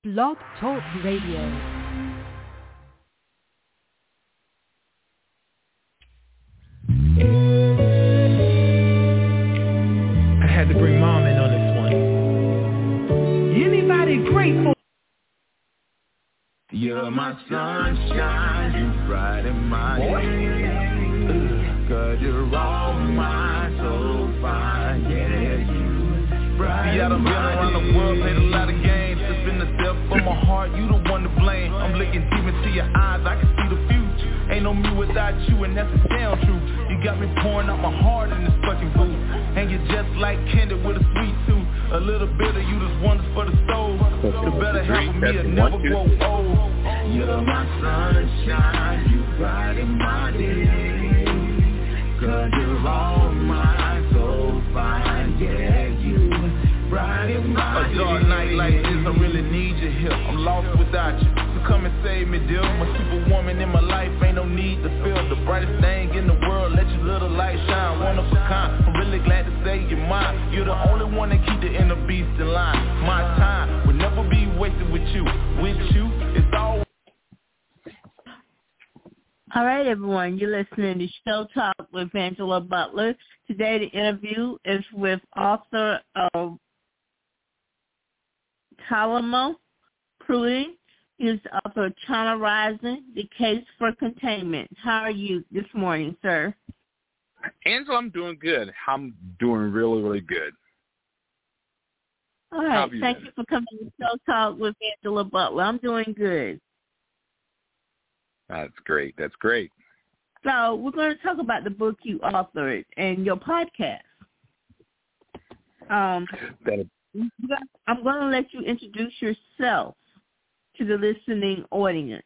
Blog Talk Radio. I had to bring Mom in on this one. Anybody grateful? You're my sunshine, you brighten my day. 'Cause you're all mine, so fine, yeah, you brighten. See, I done been around the world, played a lot of games. It's been the depth of my heart, you the one to blame. I'm looking deep into your eyes, I can see the future. Ain't no me without you, and that's the damn truth. You got me pouring out my heart in this fucking booth. And you're just like Kendrick with a sweet tooth. A little bit of you just wonders for the soul. The better half of me will never grow old. You're my sunshine, you brighten my day. 'Cause you're all mine, so fine, yeah, you brighten my day. A dark night like this, I really need you here. I'm lost without you, so come and save me, dear. My superwoman in my life, ain't no need to feel. The brightest thing in the world, let your little light shine. One of a kind, I'm really glad to say you're mine. You're the only one that keep the inner beast in line. My time will never be wasted with you. With you, it's all. All right, everyone, you're listening to Show Talk with Angela Butler. Today, the interview is with author of Ptolemy Pruden. He is the author of China Rising, The Case for Containment. How are you this morning, sir? Angela, I'm doing good. I'm doing really, really good. All right, thank you for coming to Show Talk with Angela Butler. I'm doing good. That's great. That's great. So we're going to talk about the book you authored and your podcast. I'm going to let you introduce yourself to the listening audience.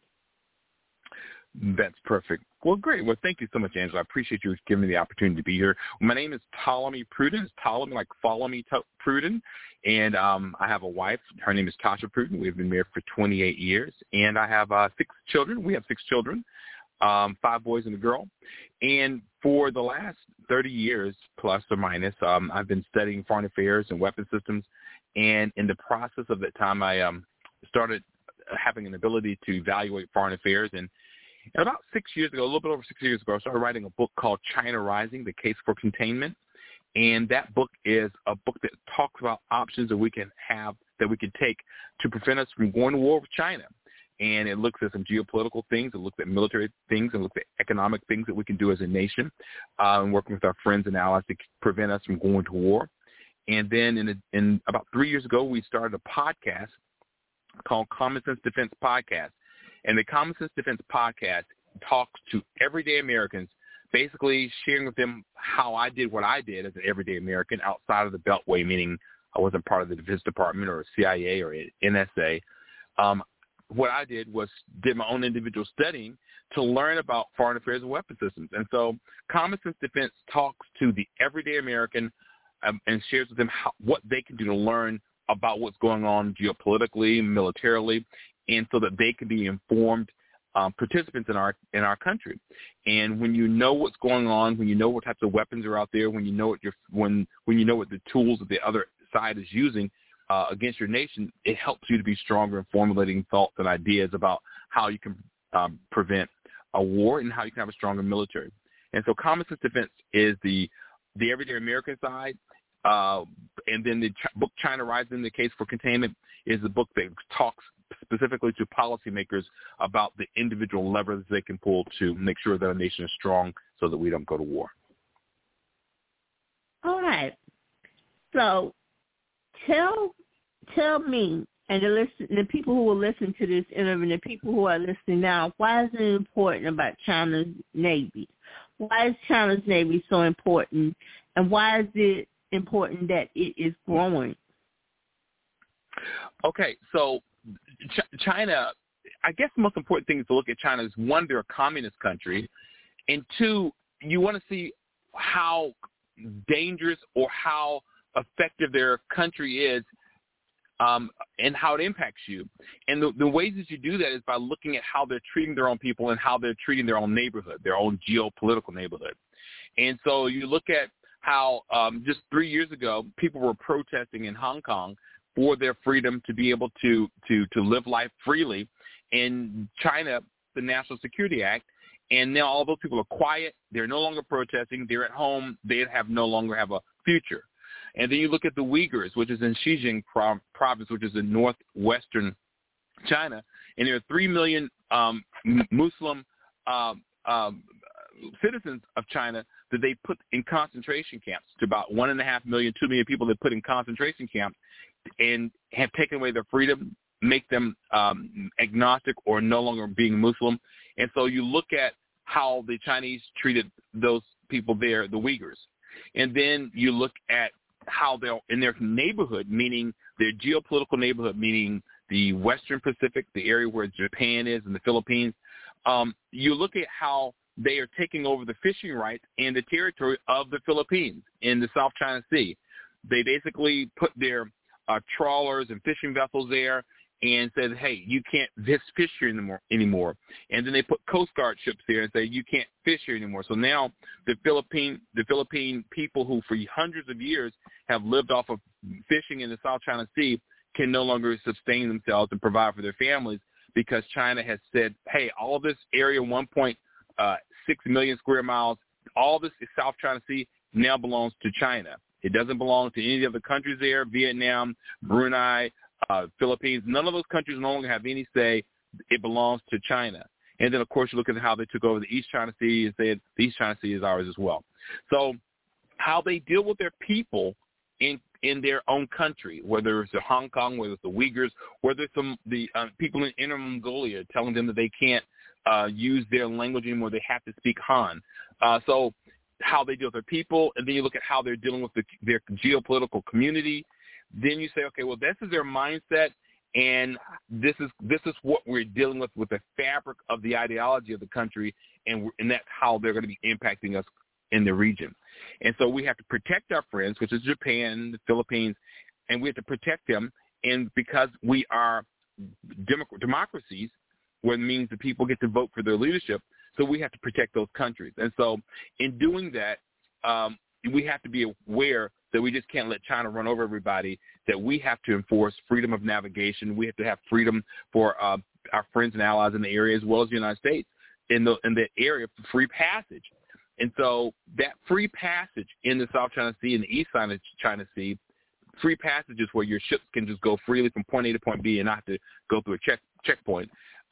That's perfect. Well, great. Well, thank you so much, Angela. I appreciate you giving me the opportunity to be here. My name is Ptolemy Pruden. It's Ptolemy, like follow me, Pruden. And I have a wife. Her name is Tasha Pruden. We've been married for 28 years. And I have 6 children. We have 6 children, 5 boys and a girl. And for the last 30 years, plus or minus, I've been studying foreign affairs and weapons systems. And in the process of that time, I started having an ability to evaluate foreign affairs. And about 6 years ago, a little bit over 6 years ago, I started writing a book called China Rising, The Case for Containment. And that book is a book that talks about options that we can have, that we can take to prevent us from going to war with China. And it looks at some geopolitical things, it looks at military things, and looks at economic things that we can do as a nation, and working with our friends and allies to prevent us from going to war. And then in about 3 years ago, we started a podcast called Common Sense Defense Podcast. And the Common Sense Defense Podcast talks to everyday Americans, basically sharing with them how I did what I did as an everyday American outside of the Beltway, meaning I wasn't part of the Defense Department or CIA or NSA. What I did was did my own individual studying to learn about foreign affairs and weapons systems. And so Common Sense Defense talks to the everyday American and shares with them what they can do to learn about what's going on geopolitically, militarily, and so that they can be informed participants in our country. And when you know what's going on, when you know what types of weapons are out there, when you know what when you know what the tools that the other side is using against your nation, it helps you to be stronger in formulating thoughts and ideas about how you can prevent a war and how you can have a stronger military. And so Common Sense Defense is the everyday American side. And then the book China Rising, The Case for Containment is the book that talks specifically to policymakers about the individual levers they can pull to make sure that our nation is strong so that we don't go to war. All right. So tell me and the people who will listen to this interview and the people who are listening now, why is it important about China's Navy? Why is China's Navy so important, and why is it important that it is growing? Okay, so China, I guess the most important thing is to look at China is, one, they're a communist country, and 2, you want to see how dangerous or how effective their country is and how it impacts you. And the ways that you do that is by looking at how they're treating their own people and how they're treating their own neighborhood, their own geopolitical neighborhood. And so you look at how just 3 years ago people were protesting in Hong Kong for their freedom to be able to live life freely. In China, the National Security Act, and now all those people are quiet. They're no longer protesting. They're at home. They no longer have a future. And then you look at the Uyghurs, which is in Xinjiang province, which is in northwestern China, and there are 3 million Muslim citizens of China that they put in concentration camps. To about 1.5 million, 2 million people they put in concentration camps and have taken away their freedom, make them agnostic or no longer being Muslim. And so you look at how the Chinese treated those people there, the Uyghurs. And then you look at how they're in their neighborhood, meaning their geopolitical neighborhood, meaning the Western Pacific, the area where Japan is and the Philippines. You look at how they are taking over the fishing rights and the territory of the Philippines in the South China Sea. They basically put their trawlers and fishing vessels there and said, hey, you can't fish here anymore. And then they put Coast Guard ships there and say, you can't fish here anymore. So now the Philippine people who for hundreds of years have lived off of fishing in the South China Sea can no longer sustain themselves and provide for their families because China has said, hey, all this area, 1.6 million square miles, all this South China Sea now belongs to China. It doesn't belong to any of the countries there, Vietnam, Brunei, Philippines. None of those countries no longer have any say. It belongs to China. And then, of course, you look at how they took over the East China Sea and said the East China Sea is ours as well. So how they deal with their people in their own country, whether it's Hong Kong, whether it's the Uyghurs, whether it's the people in Inner Mongolia telling them that they can't use their language anymore, they have to speak Han. So how they deal with their people, and then you look at how they're dealing with their geopolitical community. Then you say, okay, well, this is their mindset, and this is what we're dealing with the fabric of the ideology of the country, and that's how they're going to be impacting us in the region. And so we have to protect our friends, which is Japan, the Philippines, and we have to protect them. And because we are democracies, where it means the people get to vote for their leadership, so we have to protect those countries. And so in doing that, we have to be aware that we just can't let China run over everybody, that we have to enforce freedom of navigation. We have to have freedom for our friends and allies in the area as well as the United States in the area for free passage. And so that free passage in the South China Sea and the East China Sea, free passage is where your ships can just go freely from point A to point B and not have to go through a checkpoint.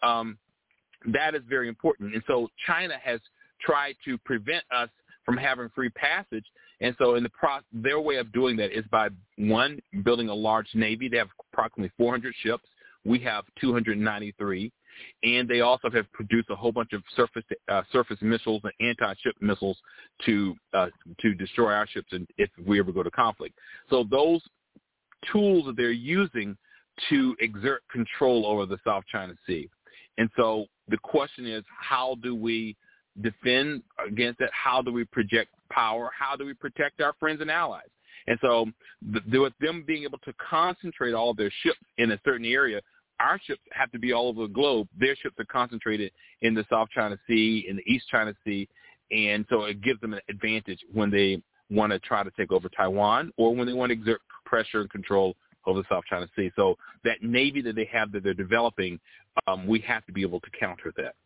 That is very important. And so China has tried to prevent us from having free passage. And so their way of doing that is by, one, building a large Navy. They have approximately 400 ships. We have 293. And they also have produced a whole bunch of surface missiles and anti-ship missiles to destroy our ships if we ever go to conflict. So those tools that they're using to exert control over the South China Sea. And so the question is, how do we defend against that? How do we project power? How do we protect our friends and allies? And so with them being able to concentrate all of their ships in a certain area, our ships have to be all over the globe. Their ships are concentrated in the South China Sea, in the East China Sea, and so it gives them an advantage when they want to try to take over Taiwan or when they want to exert pressure and control over the South China Sea. So that Navy that they have that they're developing, we have to be able to counter that.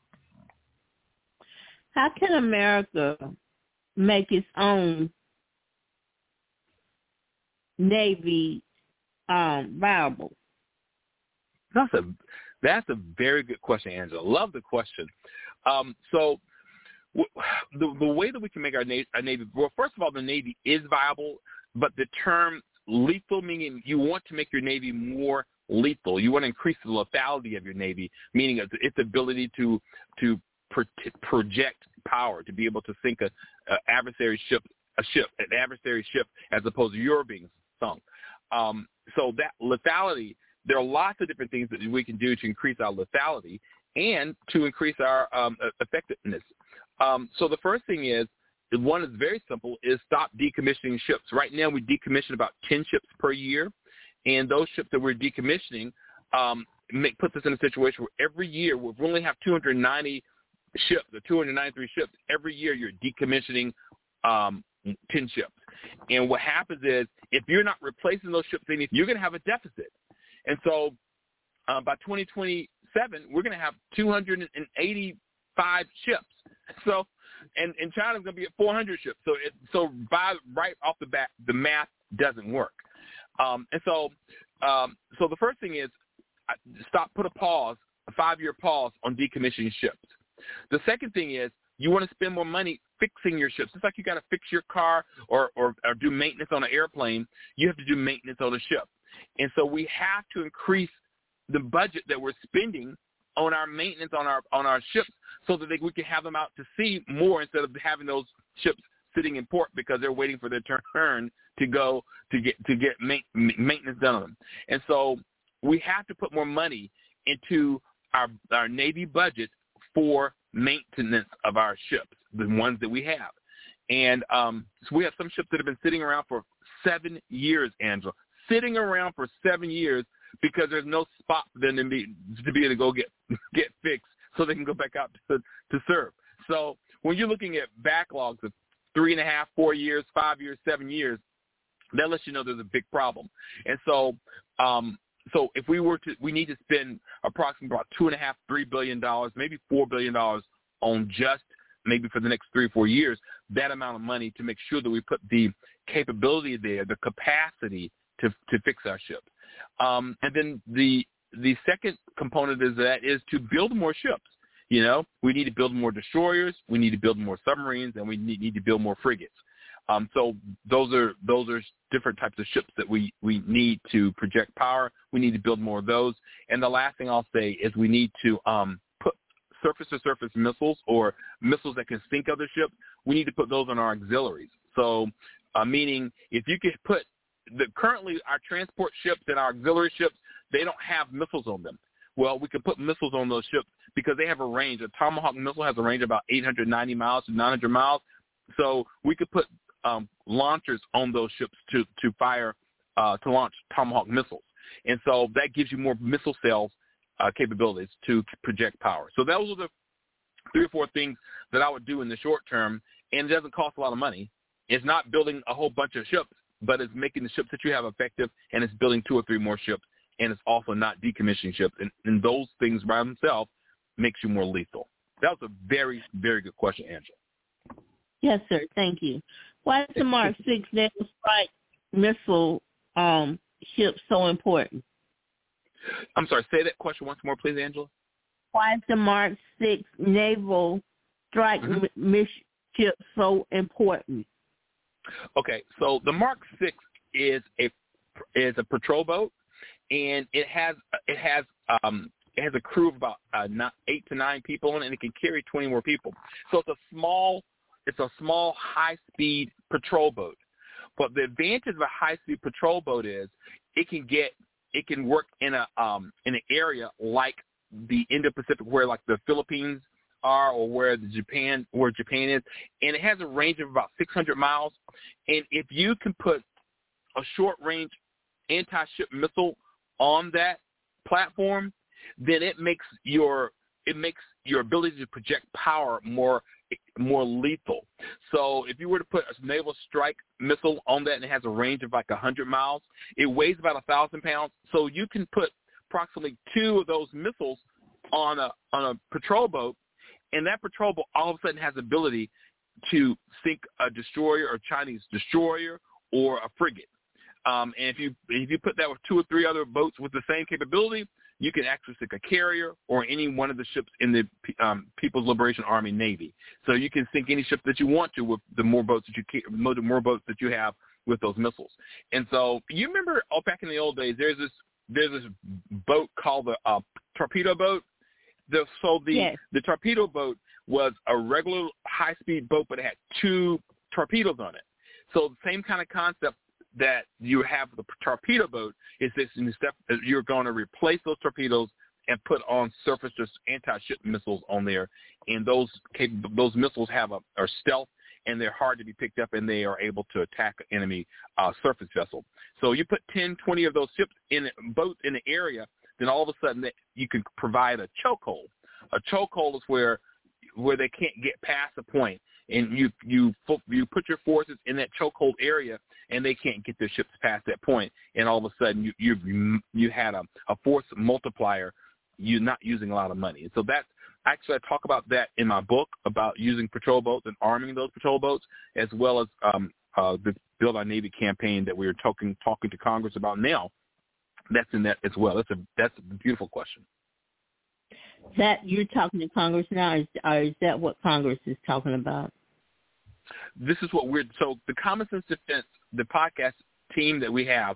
How can America make its own Navy viable? That's a very good question, Angela. Love the question. So the way that we can make our Navy, well, first of all, the Navy is viable, but the term lethal, meaning you want to make your Navy more lethal. You want to increase the lethality of your Navy, meaning its ability to project power, to be able to sink an adversary ship as opposed to your being sunk. So that lethality, there are lots of different things that we can do to increase our lethality and to increase our effectiveness. So the first thing is, one is very simple, is stop decommissioning ships. Right now we decommission about 10 ships per year, and those ships that we're decommissioning puts us in a situation where every year we only have 290 ships, or 293 ships. Every year you're decommissioning 10 ships. And what happens is if you're not replacing those ships, you're going to have a deficit. And so by 2027, we're going to have 285 ships. So, and China's going to be at 400 ships. So right off the bat, the math doesn't work. So the first thing is put a 5-year pause on decommissioning ships. The second thing is you want to spend more money fixing your ships. It's like you got to fix your car or do maintenance on an airplane. You have to do maintenance on a ship. And so we have to increase the budget that we're spending on our maintenance on our ships so that we can have them out to sea more instead of having those ships sitting in port because they're waiting for their turn to go to get maintenance done on them. And so we have to put more money into our Navy budget for maintenance of our ships, the ones that we have. And so we have some ships that have been sitting around for 7 years, Angela, sitting around for 7 years because there's no spot for them to be able to go get fixed so they can go back out to serve. So when you're looking at backlogs of 3.5, 4 years, 5 years, 7 years, that lets you know there's a big problem. And so if we need to spend approximately about $2.5, $3 billion, maybe $4 billion on just maybe for the next 3 or 4 years, that amount of money to make sure that we put the capability there, the capacity to fix our ships. And then the second component is to build more ships. You know, we need to build more destroyers, we need to build more submarines, and we need to build more frigates. So those are different types of ships that we need to project power. We need to build more of those. And the last thing I'll say is we need to put surface-to-surface missiles or missiles that can sink other ships. We need to put those on our auxiliaries. So meaning if you could put currently our transport ships and our auxiliary ships, they don't have missiles on them. Well, we could put missiles on those ships because they have a range. A Tomahawk missile has a range of about 890 miles to 900 miles. So we could put launchers on those ships to fire, to launch Tomahawk missiles. And so that gives you more missile cells capabilities to project power. So those are the 3 or 4 things that I would do in the short term, and it doesn't cost a lot of money. It's not building a whole bunch of ships, but it's making the ships that you have effective, and it's building 2 or 3 more ships, and it's also not decommissioning ships. And those things by themselves makes you more lethal. That was a very, very good question, Angela. Yes, sir. Thank you. Why is the Mark 6 Naval Strike Missile ship so important? I'm sorry, say that question once more, please, Angela. Why is the Mark 6 Naval Strike Mission ship so important? Okay, so the Mark 6 is a patrol boat, and it has a crew of about 8 to 9 people in it, and it can carry 20 more people. So it's a small high-speed patrol boat. But the advantage of a high-speed patrol boat is it can work in an area like the Indo-Pacific, where like the Philippines are, or where Japan is, and it has a range of about 600 miles. And if you can put a short-range anti-ship missile on that platform, then it makes your ability to project power more lethal. So if you were to put a naval strike missile on that and it has a range of like 100 miles, it weighs about 1,000 pounds. So you can put approximately 2 of those missiles on a patrol boat, and that patrol boat all of a sudden has the ability to sink a destroyer or Chinese destroyer or a frigate. And if you put that with 2 or 3 other boats with the same capability, you can actually sink a carrier or any one of the ships in the People's Liberation Army Navy. So you can sink any ship that you want to with the more boats that you have with those missiles. And so you remember back in the old days, there's this boat called the torpedo boat. The torpedo boat was a regular high-speed boat, but it had 2 torpedoes on it. So the same kind of concept that you have with the torpedo boat is this: you're going to replace those torpedoes and put on surface anti-ship missiles on there, and those missiles are stealth, and they're hard to be picked up, and they are able to attack an enemy surface vessel. So you put 10, 20 of those ships boats in the area, then all of a sudden you can provide a chokehold. A chokehold is where they can't get past the point. and you put your forces in that chokehold area, and they can't get their ships past that point, and all of a sudden you had a force multiplier. You're not using a lot of money, and so that's actually I talk about that in my book about using patrol boats and arming those patrol boats, as well as the Build Our Navy campaign that we were talking to Congress about now. That's in that as well. That's a beautiful question. That you're talking to Congress now, is that what Congress is talking about? This is what so the Common Sense Defense, the podcast team that we have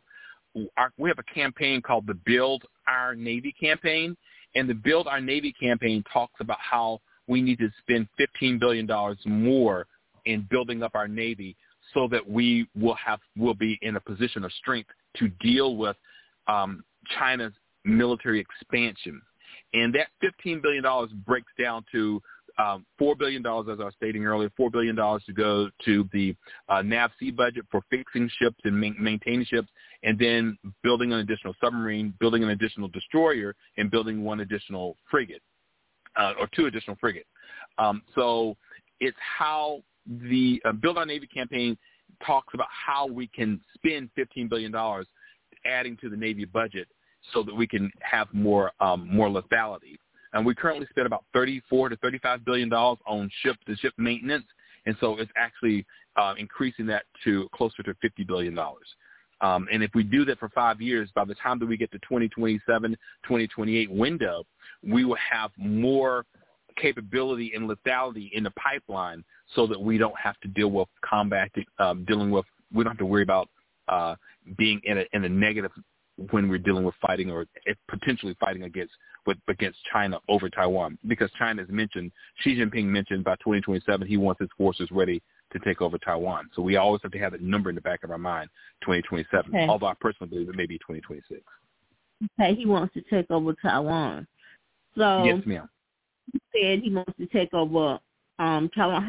a campaign called the Build Our Navy campaign, and the Build Our Navy campaign talks about how we need to spend $15 billion more in building up our Navy so that we will be in a position of strength to deal with China's military expansion. And that $15 billion breaks down to $4 billion, as I was stating earlier, $4 billion to go to the NAVSEA budget for fixing ships and maintaining ships, and then building an additional submarine, building an additional destroyer, and building one additional frigate, or two additional frigates. So it's how the Build Our Navy campaign talks about how we can spend $15 billion adding to the Navy budget so that we can have more lethality. And we currently spend about $34 to $35 billion on ships and ship maintenance, and so it's actually increasing that to closer to $50 billion. And if we do that for 5 years, by the time that we get to 2027, 2028 window, we will have more capability and lethality in the pipeline so that we don't have to deal with we don't have to worry about being in a negative when we're dealing with fighting or potentially fighting against China over Taiwan, because China has mentioned, Xi Jinping mentioned by 2027 he wants his forces ready to take over Taiwan. So we always have to have that number in the back of our mind, 2027, okay. Although I personally believe it may be 2026. Okay, he wants to take over Taiwan. So yes, ma'am. He said he wants to take over Taiwan.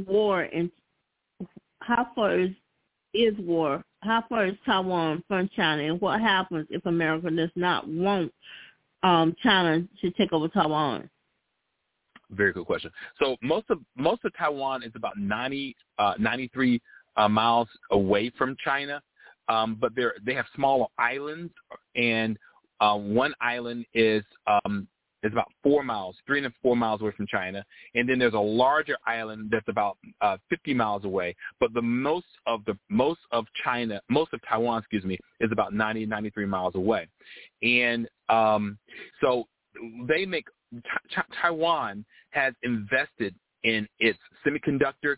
How far is Taiwan from China, and what happens if America does not want China to take over Taiwan? Very good question. So most of Taiwan is about 93 miles away from China, but they have smaller islands, and one island is about 4 miles, 3 to 4 miles away from China, and then there's a larger island that's about 50 miles away. But most of Taiwan, is about 93 miles away, and so Taiwan has invested in its semiconductor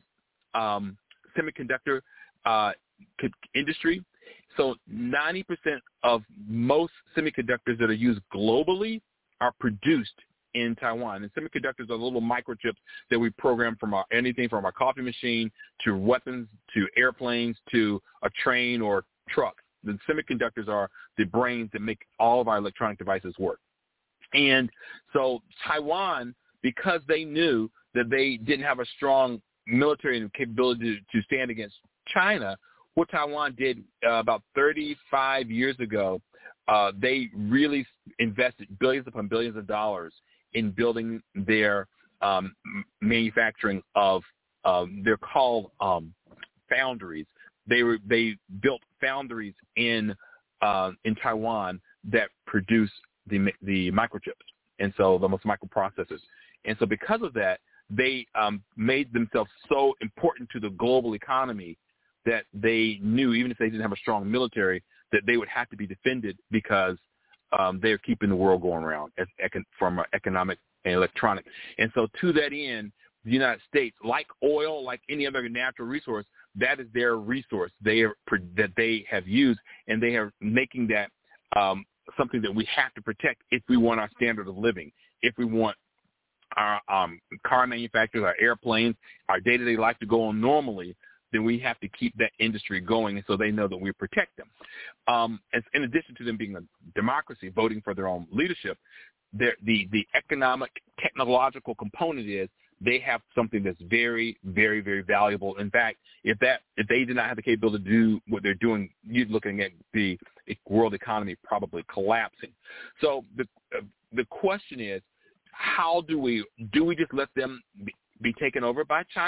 industry. So 90% of most semiconductors that are used globally are produced in Taiwan. And semiconductors are little microchips that we program from anything from our coffee machine to weapons to airplanes to a train or truck. The semiconductors are the brains that make all of our electronic devices work. And so Taiwan, because they knew that they didn't have a strong military capability to stand against China, what Taiwan did about 35 years ago, they really invested billions upon billions of dollars in building their manufacturing of they're called foundries. They built foundries in Taiwan that produce the microchips, and so the most microprocessors. And so because of that, they made themselves so important to the global economy that they knew, even if they didn't have a strong military, that they would have to be defended because they're keeping the world going around from economic and electronic. And so to that end, the United States, like oil, like any other natural resource, that is their resource that they have used, and they are making that something that we have to protect if we want our standard of living, if we want our car manufacturers, our airplanes, our day-to-day life to go on normally, then we have to keep that industry going, and so they know that we protect them. In addition to them being a democracy, voting for their own leadership, the economic, technological component is they have something that's very, very, very valuable. In fact, if they did not have the capability to do what they're doing, you're looking at the world economy probably collapsing. So the question is, how do we just let them be taken over by China,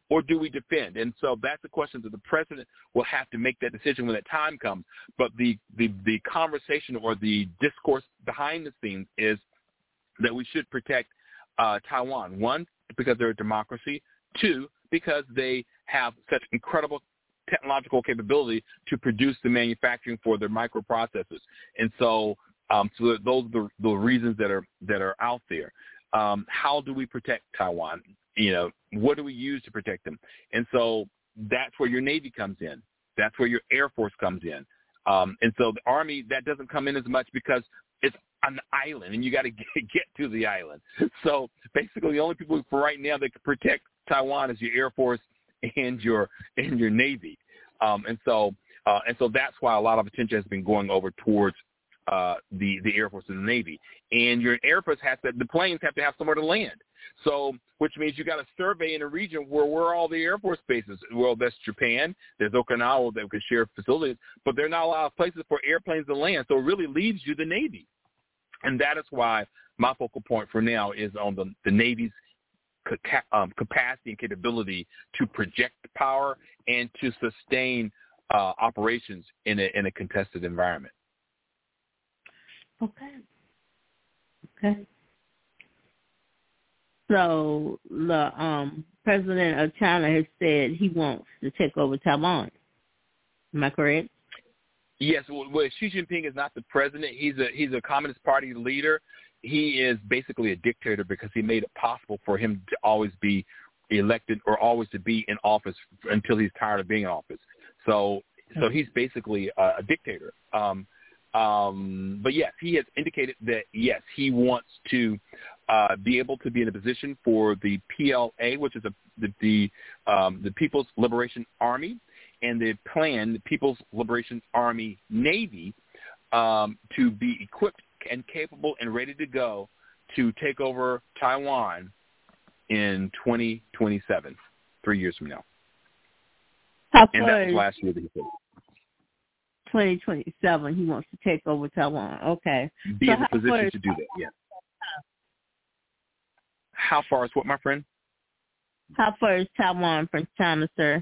or do we defend? And so that's the question that the president will have to make that decision when that time comes. But the conversation or the discourse behind the scenes is that we should protect Taiwan. One, because they're a democracy. Two, because they have such incredible technological capability to produce the manufacturing for their microprocessors. And so, so those are the reasons that are out there. How do we protect Taiwan? What do we use to protect them? And so that's where your Navy comes in. That's where your Air Force comes in. And so the Army, that doesn't come in as much because it's an island, and you got to get to the island. So basically, the only people for right now that can protect Taiwan is your Air Force and your Navy. And so that's why a lot of attention has been going over towards the Air Force and the Navy. And your Air Force the planes have to have somewhere to land. So, which means you got to survey in a region where are all the Air Force bases. Well, that's Japan. There's Okinawa that could share facilities, but there are not a lot of places for airplanes to land. So it really leaves you the Navy. And that is why my focal point for now is on the Navy's capacity and capability to project power and to sustain operations in a contested environment. Okay. So the president of China has said he wants to take over Taiwan. Am I correct? Yes. Well, Xi Jinping is not the president. He's a Communist Party leader. He is basically a dictator because he made it possible for him to always be elected or always to be in office until he's tired of being in office. So he's basically a dictator. But yes, he has indicated that yes, he wants to be able to be in a position for the PLA, which is the People's Liberation Army, and the People's Liberation Army Navy, to be equipped and capable and ready to go to take over Taiwan in 2027, 3 years from now. And that was last year that he said. 2027, he wants to take over Taiwan. Okay. Be in a position to do that, yeah. How far is what, my friend? How far is Taiwan from China, sir?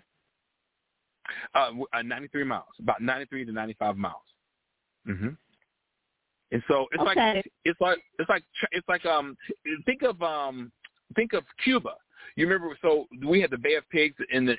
93 miles, about 93 to 95 miles. Mm-hmm. And so it's think of Cuba. You remember? So we had the Bay of Pigs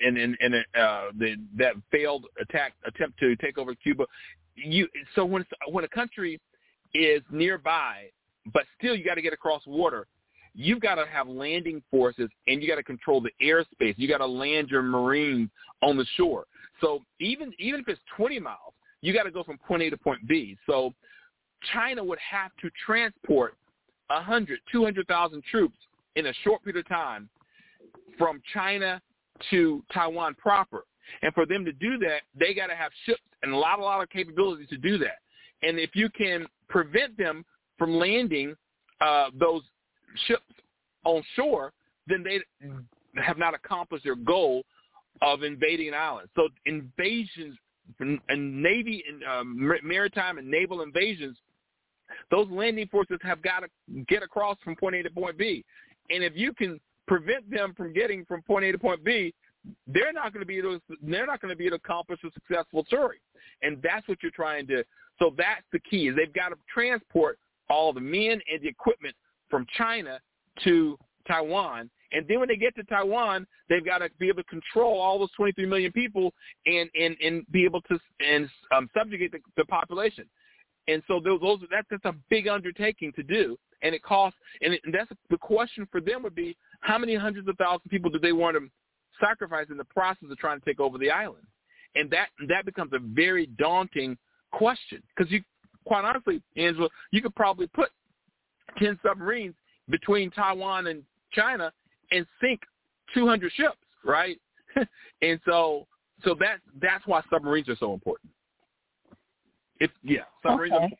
that failed attempt to take over Cuba. So when a country is nearby, but still you got to get across water, you've got to have landing forces, and you got to control the airspace. You got to land your Marines on the shore. So even if it's 20 miles, you got to go from point A to point B. So China would have to transport 200,000 troops in a short period of time from China to Taiwan proper. And for them to do that, they got to have ships and a lot of capabilities to do that. And if you can prevent them from landing those ships on shore, then they have not accomplished their goal of invading an island. So invasions and Navy and maritime and naval invasions, those landing forces have got to get across from point A to point B. And if you can prevent them from getting from point A to point B, they're not going to be able to accomplish a successful story. And that's what you're trying to. So that's the key. Is they've got to transport all the men and the equipment from China to Taiwan. And then when they get to Taiwan, they've got to be able to control all those 23 million people and be able to subjugate the population. And so that's a big undertaking to do, and it costs. And that's the question for them would be, how many hundreds of thousands of people do they want to sacrifice in the process of trying to take over the island? And that becomes a very daunting question, because you, quite honestly, Angela, you could probably put 10 submarines between Taiwan and China and sink 200 ships, right? And so that's why submarines are so important. Submarines. Okay.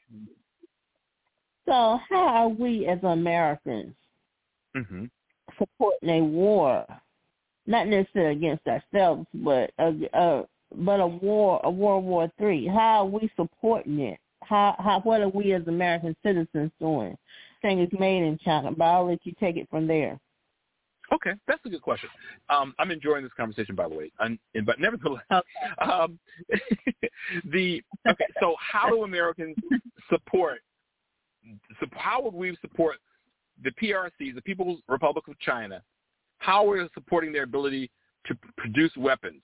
So how are we as Americans supporting a war, not necessarily against ourselves, but a World War III? How are we supporting it? What are we as American citizens doing? Thing is made in China, but I'll let you take it from there. Okay, that's a good question. I'm enjoying this conversation, by the way. But nevertheless, so how do Americans support? How would we support the PRCs, the People's Republic of China? How are we supporting their ability to produce weapons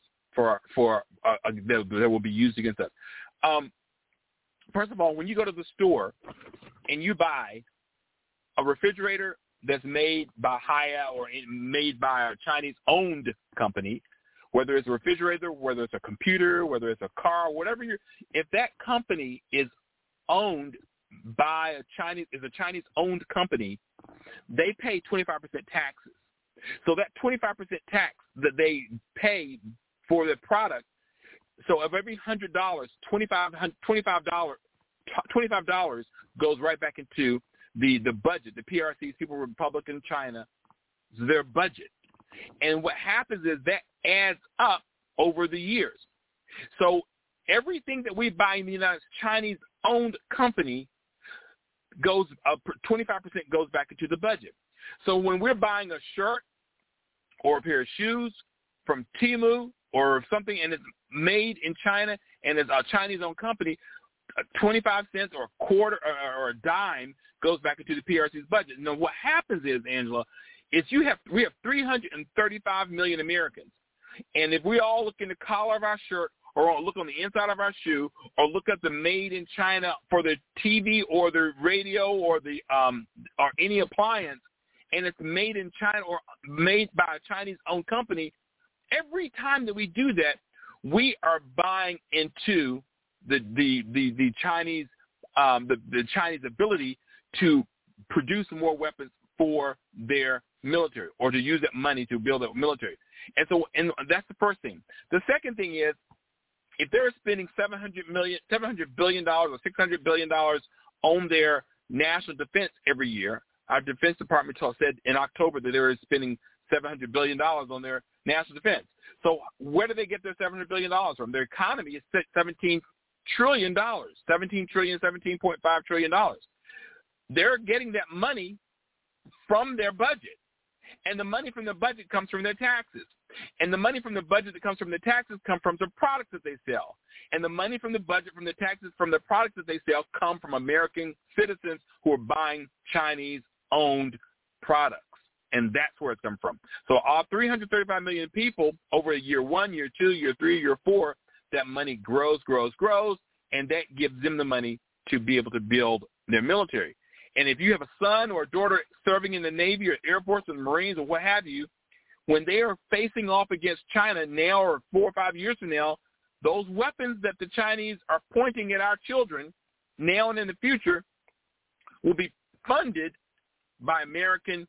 that will be used against us? First of all, when you go to the store and you buy a refrigerator that's made by Haya or made by a Chinese-owned company, whether it's a refrigerator, whether it's a computer, whether it's a car, whatever if that company is owned by a Chinese-owned company, they pay 25% taxes. So that 25% tax that they pay for the product, so of every $100, $25 goes right back into the budget, the PRC's, People Republic of China, their budget. And what happens is that adds up over the years. So everything that we buy in the United States, Chinese-owned company, 25% goes back into the budget. So when we're buying a shirt or a pair of shoes from Temu or something and it's made in China and it's a Chinese-owned company, 25 cents or a quarter or a dime goes back into the PRC's budget. Now, what happens is, Angela, is we have 335 million Americans. And if we all look in the collar of our shirt or look on the inside of our shoe or look at the made in China for the TV or the radio or or any appliance, and it's made in China or made by a Chinese-owned company, every time that we do that, we are buying into the Chinese the Chinese ability to produce more weapons for their military or to use that money to build a military. And that's the first thing. The second thing is, if they're spending $700 billion or $600 billion on their national defense every year, our Defense Department said in October that they were spending $700 billion on their national defense. So where do they get their $700 billion from? Their economy is $17 trillion, $17.5 trillion. They're getting that money from their budget. And the money from the budget comes from their taxes. And the money from the budget that comes from the taxes come from the products that they sell. And the money from the budget, from the taxes, from the products that they sell come from American citizens who are buying Chinese-owned products. And that's where it comes from. So all 335 million people over year 1, year 2, year 3, year 4, that money grows, and that gives them the money to be able to build their military. And if you have a son or a daughter serving in the Navy or Air Force or the Marines or what have you, when they are facing off against China now or 4 or 5 years from now, those weapons that the Chinese are pointing at our children now and in the future will be funded by American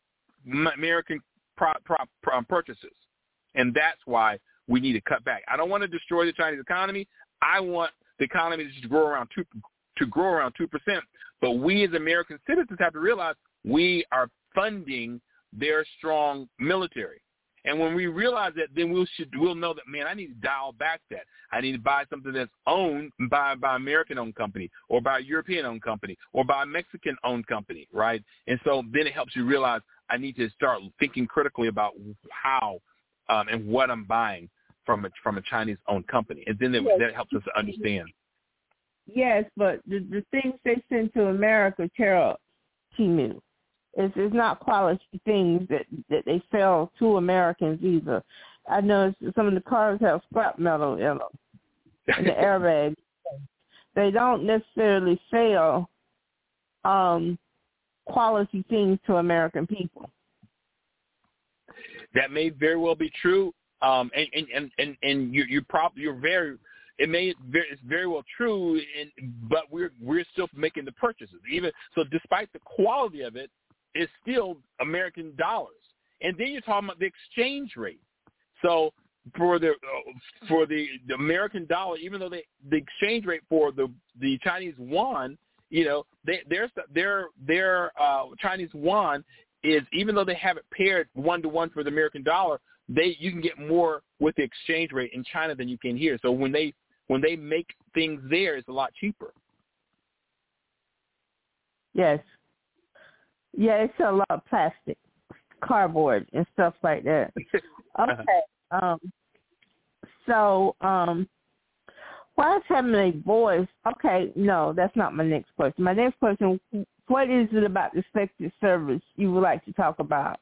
purchases. And that's why we need to cut back. I don't want to destroy the Chinese economy. I want the economy to just grow around 2%. But we as American citizens have to realize we are funding their strong military. And when we realize that, then we'll know that, man, I need to dial back that. I need to buy something that's owned by American-owned company or by a European-owned company or by a Mexican-owned company, right? And so then it helps you realize I need to start thinking critically about how and what I'm buying from a Chinese-owned company. And then that helps us understand. Yes, but the things they send to America, Temu, it's not quality things that they sell to Americans either. I know some of the cars have scrap metal in them, in the airbags. They don't necessarily sell quality things to American people. That may very well be true, and it's very well true, but we're still making the purchases. Even so, despite the quality of it, it's still American dollars. And then you're talking about the exchange rate. So for the American dollar, even though the exchange rate for the Chinese yuan, their Chinese yuan is, even though they have it paired 1-to-1 for the American dollar, you can get more with the exchange rate in China than you can here. So when they make things there, it's a lot cheaper. Yes. Yeah, it's a lot of plastic. cardboard and stuff like that. Okay. So why is having a voice? Okay, no, that's not my next question. My next question, what is it about the selective service you would like to talk about?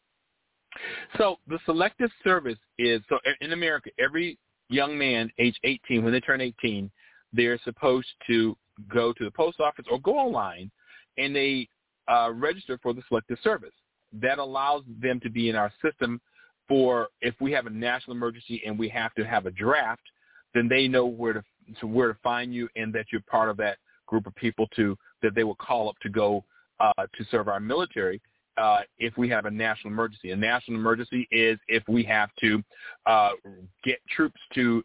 So the selective service is, so in America, every young man age 18, when they turn 18, they're supposed to go to the post office or go online, and they register for the selective service. That allows them to be in our system for if we have a national emergency and we have to have a draft, then they know where to find you, and that you're part of that group of people that they will call up to go to serve our military if we have a national emergency. A national emergency is if we have to get troops to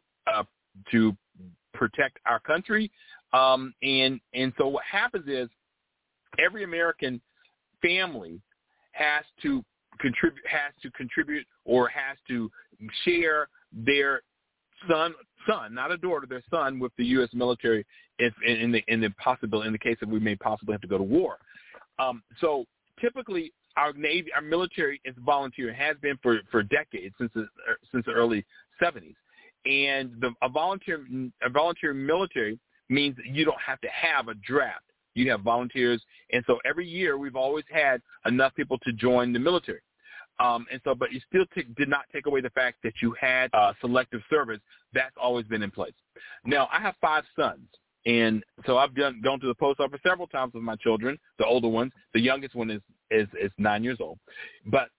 protect our country, and so what happens is every American family has to contribute or has to share their son, not a daughter, their son with the U.S. military if in the case that we may possibly have to go to war. So typically our military is volunteer, has been for decades, since the early 70s. And a volunteer military means that you don't have to have a draft. You have volunteers, and so every year we've always had enough people to join the military. But you still did not take away the fact that you had selective service. That's always been in place. Now, I have 5 sons, and so I've gone to the post office several times with my children, the older ones. The youngest one is 9 years old. But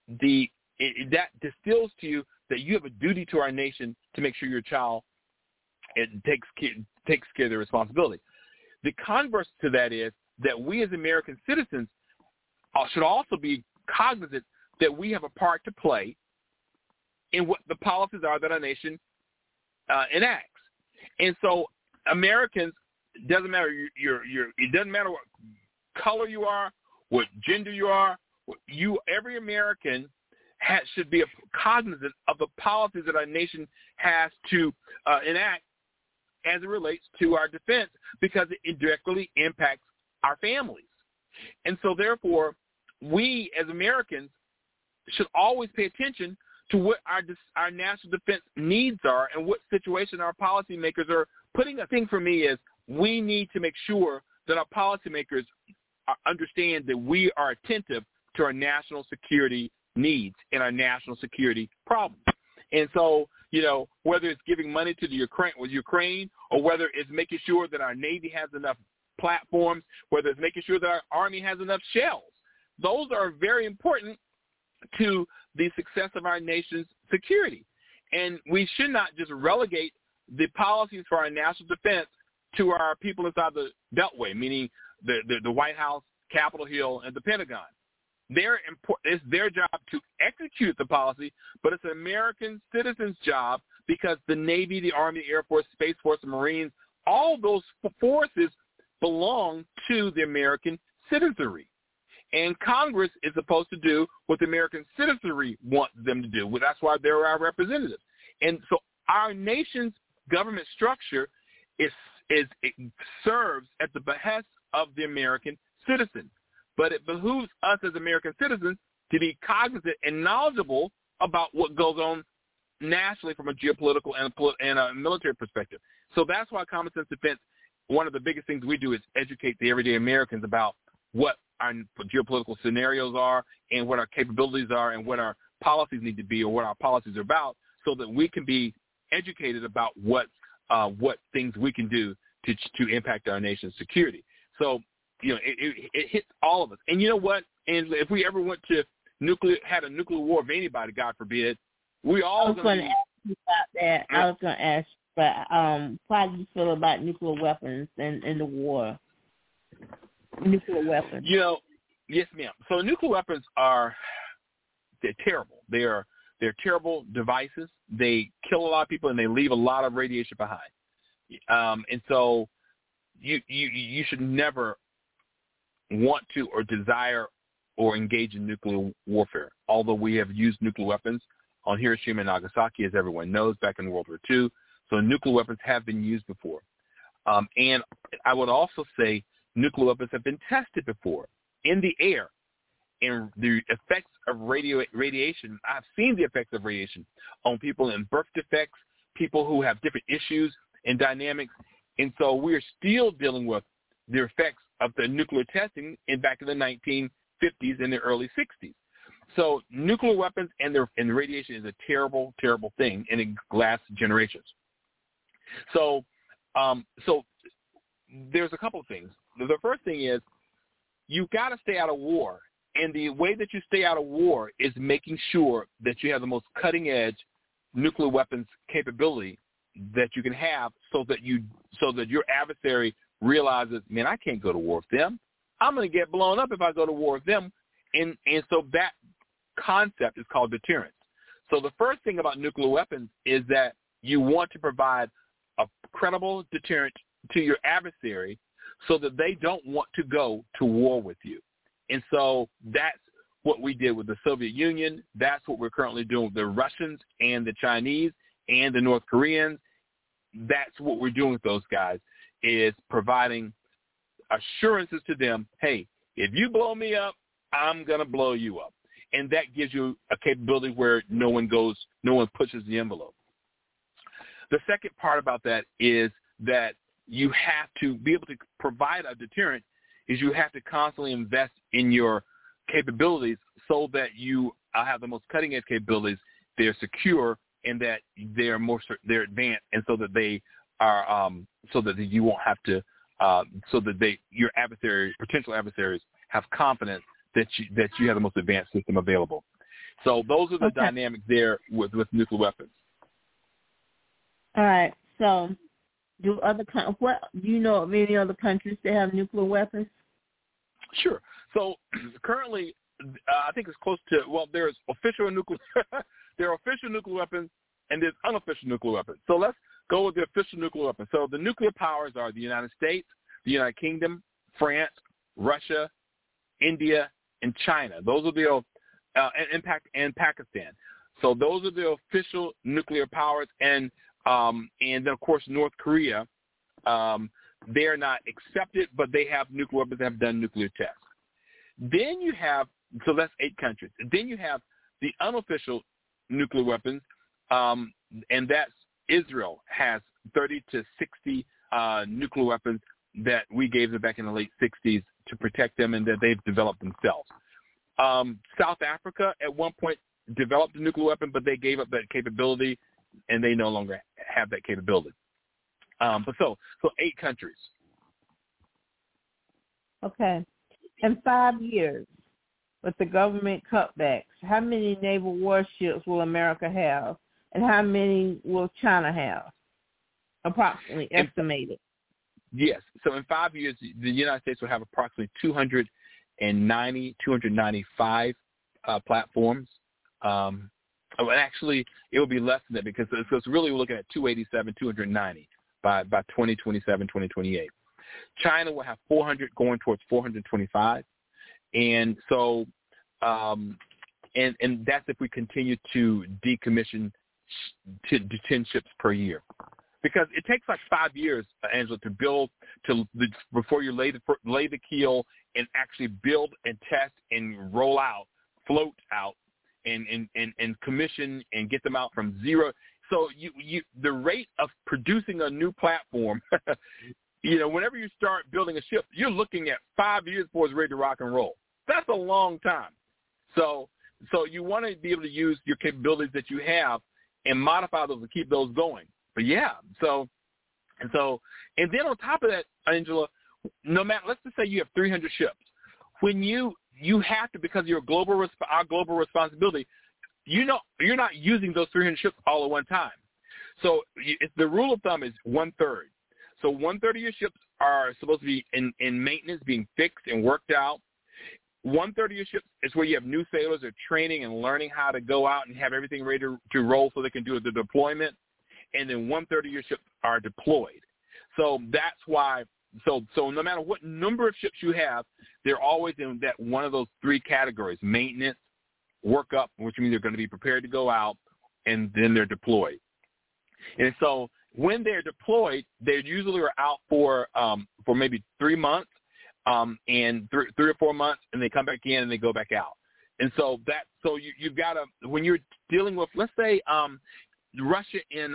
that distills to you that you have a duty to our nation to make sure your child takes care of their responsibility. The converse to that is that we as American citizens should also be cognizant that we have a part to play in what the policies are that our nation enacts. And so Americans, doesn't matter it doesn't matter what color you are, what gender you are, every American should be cognizant of the policies that our nation has to enact as it relates to our defense, because it directly impacts our families. And so therefore, we as Americans should always pay attention to what our national defense needs are and what situation our policymakers are putting. A thing for me is we need to make sure that our policymakers understand that we are attentive to our national security needs and our national security problems. And so, whether it's giving money to Ukraine, or whether it's making sure that our Navy has enough platforms, whether it's making sure that our Army has enough shells, those are very important to the success of our nation's security. And we should not just relegate the policies for our national defense to our people inside the Beltway, meaning the White House, Capitol Hill, and the Pentagon. It's their job to execute the policy, but it's an American citizen's job, because the Navy, the Army, the Air Force, Space Force, and Marines, all those forces belong to the American citizenry. And Congress is supposed to do what the American citizenry want them to do. Well, that's why they're our representatives. And so our nation's government structure it serves at the behest of the American citizen. But it behooves us as American citizens to be cognizant and knowledgeable about what goes on nationally from a geopolitical and a military perspective. So that's why Common Sense Defense, one of the biggest things we do is educate the everyday Americans about what our geopolitical scenarios are and what our capabilities are and what our policies need to be or what our policies are about, so that we can be educated about what things we can do to impact our nation's security. So, it hits all of us. And you know what? And if we ever went to had a nuclear war of anybody, God forbid, we all. I was going to ask you about that. I was going to ask, but how do you feel about nuclear weapons in the war? Nuclear weapons. Yes, ma'am. So nuclear weapons they're terrible. They're terrible devices. They kill a lot of people and they leave a lot of radiation behind. And so you should never want to or desire or engage in nuclear warfare. Although we have used nuclear weapons on Hiroshima and Nagasaki, as everyone knows, back in World War II. So nuclear weapons have been used before. And I would also say nuclear weapons have been tested before in the air. and the effects of radiation. I've seen the effects of radiation on people in birth defects, people who have different issues and dynamics. And so we're still dealing with the effects of the nuclear testing back in the 1950s and the early 60s. So nuclear weapons and the radiation is a terrible, terrible thing, and it lasts generations. So there's a couple of things. The first thing is you got to stay out of war, and the way that you stay out of war is making sure that you have the most cutting-edge nuclear weapons capability that you can have, so that your adversary realizes, man, I can't go to war with them. I'm going to get blown up if I go to war with them. And so that concept is called deterrence. So the first thing about nuclear weapons is that you want to provide a credible deterrent to your adversary so that they don't want to go to war with you. And so that's what we did with the Soviet Union. That's what we're currently doing with the Russians and the Chinese and the North Koreans. That's what we're doing with those guys, is providing assurances to them, hey, if you blow me up, I'm going to blow you up. And that gives you a capability where no one pushes the envelope. The second part about that is that you have to be able to provide a deterrent, is you have to constantly invest in your capabilities so that you have the most cutting-edge capabilities, they're secure, and that they're advanced, and so that they are so that you won't have to so that your potential adversaries have confidence that you have the most advanced system available. So those are the dynamics there with nuclear weapons. All right. So do you know of any other countries that have nuclear weapons? Sure. So currently, I think it's close to, there's official nuclear there are official nuclear weapons and there's unofficial nuclear weapons. So let's go with the official nuclear weapons. So the nuclear powers are the United States, the United Kingdom, France, Russia, India, and China. Those are the and Pakistan. So those are the official nuclear powers, and then of course North Korea. They are not accepted, but they have nuclear weapons that have done nuclear tests. Then you have, so that's 8 countries. Then you have the unofficial nuclear weapons, and that's Israel has 30 to 60 nuclear weapons that we gave them back in the late 60s to protect them, and that they've developed themselves. South Africa at one point developed a nuclear weapon, but they gave up that capability, and they no longer have that capability. But so 8 countries. Okay. In 5 years, with the government cutbacks, how many naval warships will America have, and how many will China have, approximately estimated? Yes. So in 5 years, the United States will have approximately 295 platforms. Actually, it will be less than that, because it's really we're looking at 287, 290 by 2027, 2028. China will have 400 going towards 425. And so, and that's if we continue to decommission to 10 ships per year. Because it takes like 5 years, Angela, to build before you lay the keel and actually build and test and roll out, float out, and commission and get them out from zero. So the rate of producing a new platform, whenever you start building a ship, you're looking at 5 years before it's ready to rock and roll. That's a long time. So you want to be able to use your capabilities that you have and modify those and keep those going. But yeah, and then on top of that, Angela, no matter, let's just say you have 300 ships. When you have to, because our global responsibility, you're not using those 300 ships all at one time. So the rule of thumb is 1/3. So 1/3 of your ships are supposed to be in maintenance, being fixed and worked out. 1/3 of your ships is where you have new sailors are training and learning how to go out and have everything ready to roll so they can do the deployment. And then 1/3 of your ships are deployed. So that's why. So no matter what number of ships you have, they're always in that one of those 3 categories: maintenance, work up, which means they're going to be prepared to go out, and then they're deployed. And so when they're deployed, they usually are out for maybe 3 months, and 3 or 4 months, and they come back in and they go back out. And so you've got to, when you're dealing with, let's say Russia in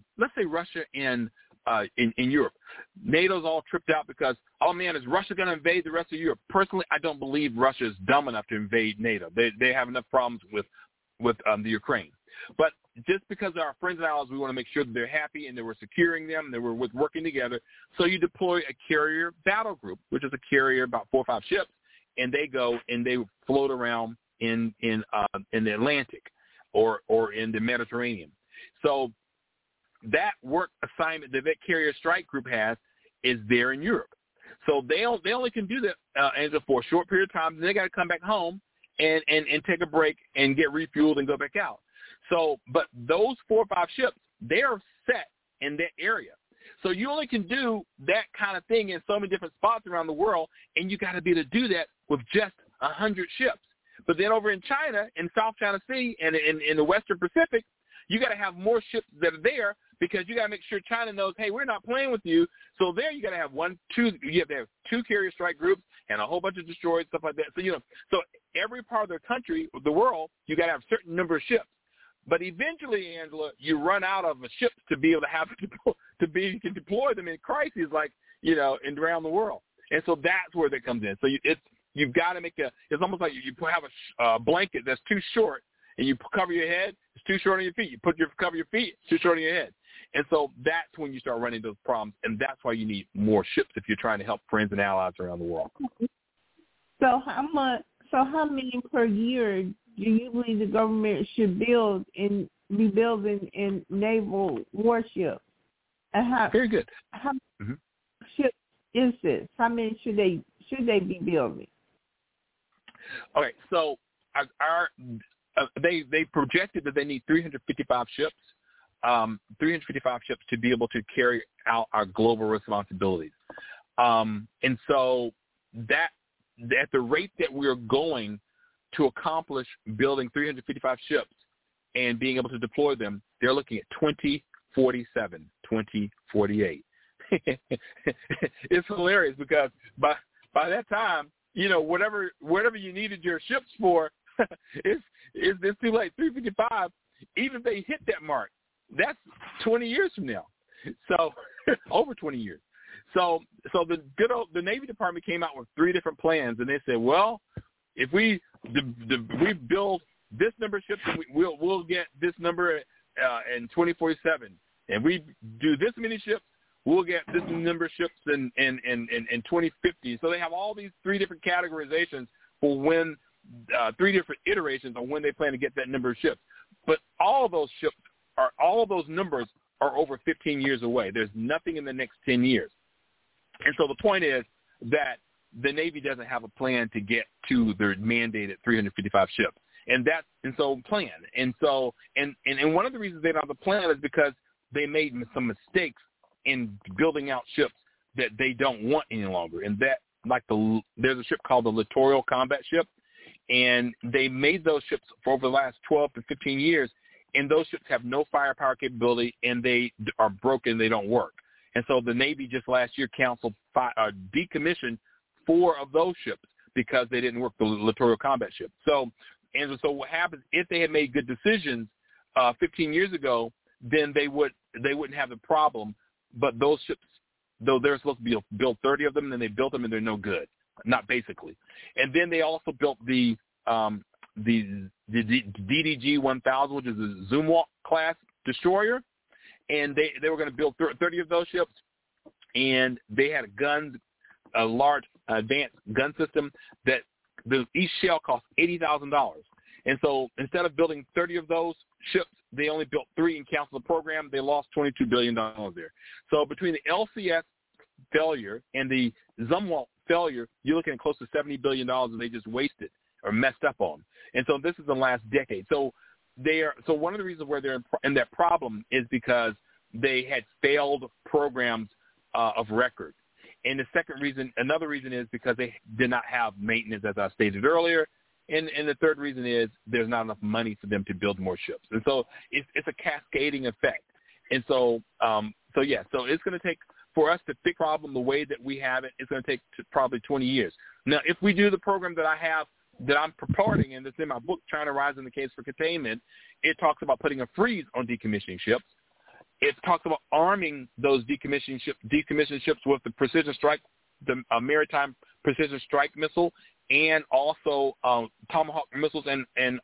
Europe, NATO's all tripped out because, oh man, is Russia going to invade the rest of Europe? Personally, I don't believe Russia is dumb enough to invade NATO. They have enough problems with the Ukraine. But just because they're our friends and allies, we want to make sure that they're happy and that we're securing them, that we're working together. So you deploy a carrier battle group, which is a carrier, about 4 or 5 ships, and they go and they float around in the Atlantic or in the Mediterranean. So that work assignment that carrier strike group has is there in Europe. So they only can do that for a short period of time. Then they got to come back home and take a break and get refueled and go back out. So, but those 4 or 5 ships, they're set in that area. So you only can do that kind of thing in so many different spots around the world, and you got to be able to do that with just 100 ships. But then over in China, in South China Sea, and in the Western Pacific, you got to have more ships that are there because you got to make sure China knows, hey, we're not playing with you. So there you got to have you have to have 2 carrier strike groups and a whole bunch of destroyers, stuff like that. So so every part of the country, the world, you got to have a certain number of ships. But eventually, Angela, you run out of ships to be able to have you can deploy them in crises like and around the world. And so that's where that comes in. So you've got to it's almost like you have a blanket that's too short, and you cover your head. It's too short on your feet. You cover your feet. It's too short on your head. And so that's when you start running those problems, and that's why you need more ships if you're trying to help friends and allies around the world. So how many per year do you believe the government should be building in naval warships? And very good. How many ships is this? How many should they be building? Okay, so they projected that they need 355 ships. 355 ships to be able to carry out our global responsibilities. And so that at the rate that we're going to accomplish building 355 ships and being able to deploy them, they're looking at 2047, 2048. It's hilarious because by that time, whatever you needed your ships for, it's too late. 355, even if they hit that mark, that's 20 years from now. So over 20 years. So the Navy Department came out with 3 different plans, and they said, well, if we build this number of ships, we'll get this number in 2047, and we do this many ships, we'll get this number of ships in 2050. So they have all these 3 different categorizations for when 3 different iterations on when they plan to get that number of ships. But all of those numbers are over 15 years away. There's nothing in the next 10 years. And so the point is that the Navy doesn't have a plan to get to their mandated 355 ships. And one of the reasons they don't have a plan is because they made some mistakes in building out ships that they don't want any longer. And that, there's a ship called the Littoral Combat Ship, and they made those ships for over the last 12 to 15 years, and those ships have no firepower capability, and they are broken, they don't work. And so the Navy just last year decommissioned 4 of those ships because they didn't work, the Littoral Combat Ship. So what happens, if they had made good decisions 15 years ago, then they wouldn't have the problem. But those ships, though they're supposed to build 30 of them, and they built them, and they're no good, not basically. And then they also built the DDG-1000, which is a Zumwalt class destroyer, and they were going to build 30 of those ships, and they had a large advanced gun system that each shell cost $80,000. And so instead of building 30 of those ships, they only built 3 and canceled the program. They lost $22 billion there. So between the LCS failure and the Zumwalt failure, you're looking at close to $70 billion that they just wasted or messed up on. And so this is the last decade. So one of the reasons where they're in that problem is because they had failed programs of record. And another reason is because they did not have maintenance, as I stated earlier. And the third reason is there's not enough money for them to build more ships. And so it's a cascading effect. And so it's going to take for us to fix the problem the way that we have it, it's going to take probably 20 years. Now, if we do the program that I have, that I'm purporting, and that's in my book, China Rising: The Case for Containment, it talks about putting a freeze on decommissioning ships. It talks about arming those decommissioned ships with the precision strike, the maritime precision strike missile, and also Tomahawk missiles and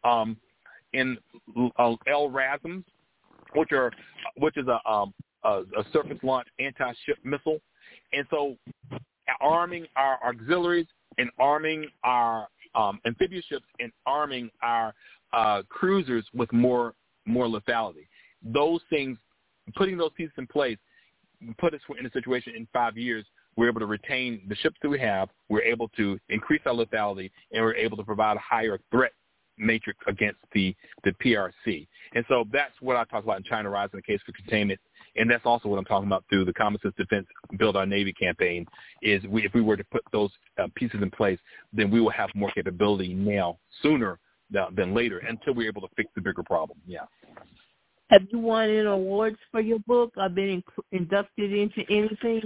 LRASMs, which is a surface launch anti-ship missile. And so, arming our auxiliaries and arming our amphibious ships and arming our cruisers with more lethality. Those things, putting those pieces in place, put us in a situation in 5 years we're able to retain the ships that we have, we're able to increase our lethality, and we're able to provide a higher threat matrix against the PRC. And so that's what I talk about in China Rising: The Case for Containment, and that's also what I'm talking about through the Common Sense Defense Build Our Navy campaign, is if we were to put those pieces in place, then we will have more capability now, sooner than later, until we're able to fix the bigger problem. Yeah. Have you won any awards for your book or been inducted into anything?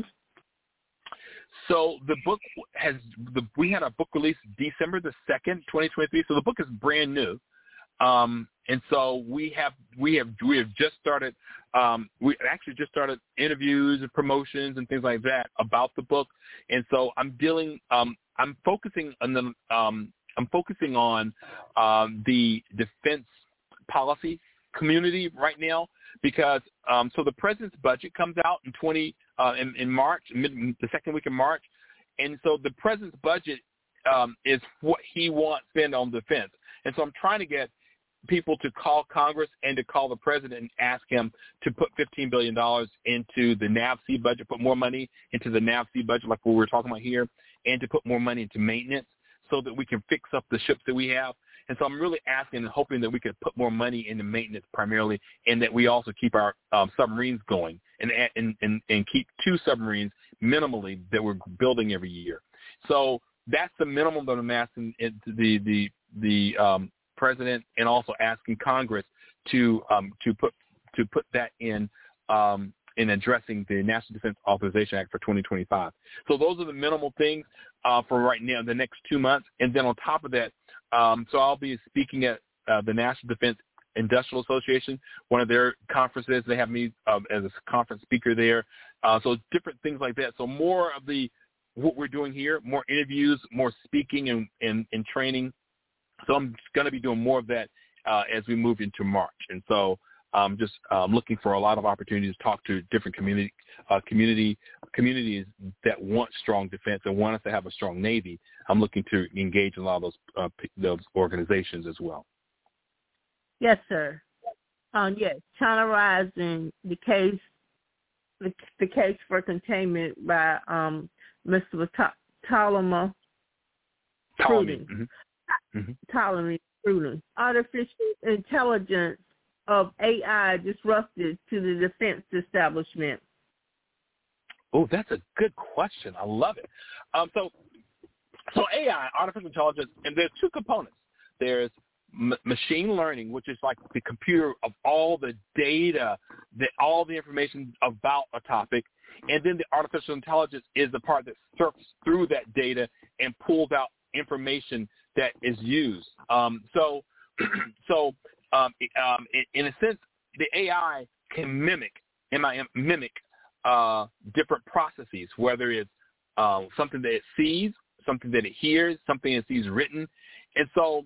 So the book we had our book release December the 2nd, 2023. So the book is brand new, and so we have just started. We actually just started interviews and promotions and things like that about the book. And so I'm focusing on the defense policy community right now, because so the president's budget comes out in March, the second week of March, and so the president's budget is what he wants to spend on defense. And so I'm trying to get people to call Congress and to call the president and ask him to put $15 billion into the NAVSEA budget, put more money into the NAVSEA budget like what we're talking about here, and to put more money into maintenance so that we can fix up the ships that we have. And so I'm really asking and hoping that we could put more money into maintenance primarily, and that we also keep our submarines going and keep 2 submarines minimally that we're building every year. So that's the minimum that I'm asking the president, and also asking Congress to put that in addressing the National Defense Authorization Act for 2025. So those are the minimal things for right now, the next 2 months. And then on top of that, so I'll be speaking at the National Defense Industrial Association, one of their conferences. They have me as a conference speaker there. So different things like that. So more of what we're doing here, more interviews, more speaking and training. So I'm going to be doing more of that as we move into March. And so I'm just looking for a lot of opportunities to talk to different communities that want strong defense and want us to have a strong Navy. I'm looking to engage in a lot of those organizations as well. Yes, sir. Yes, China Rising: The Case for Containment by Mr. Ptolemy Pruden. Ptolemy Pruden. Artificial intelligence of AI disrupted to the defense establishment. Oh, that's a good question. I love it. So AI, artificial intelligence, and there's 2 components. There's machine learning, which is like the computer of all the data, all the information about a topic, and then the artificial intelligence is the part that surfs through that data and pulls out information that is used. So in a sense, the AI can mimic different processes, whether it's something that it sees, something that it hears, something it sees written. And so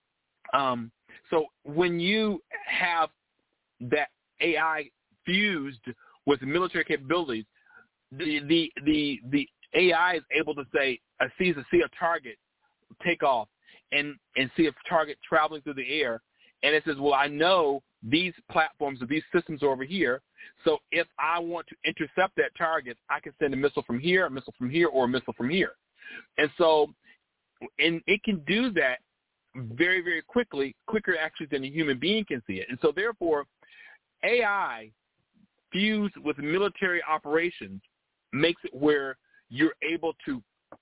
when you have that AI fused with military capabilities, the AI is able to say, see a target take off and see a target traveling through the air. And it says, well, I know these platforms or these systems are over here. So if I want to intercept that target, I can send a missile from here, or a missile from here. And so, and it can do that very, very quickly, quicker actually than a human being can see it. And so therefore, AI fused with military operations makes it where you're able to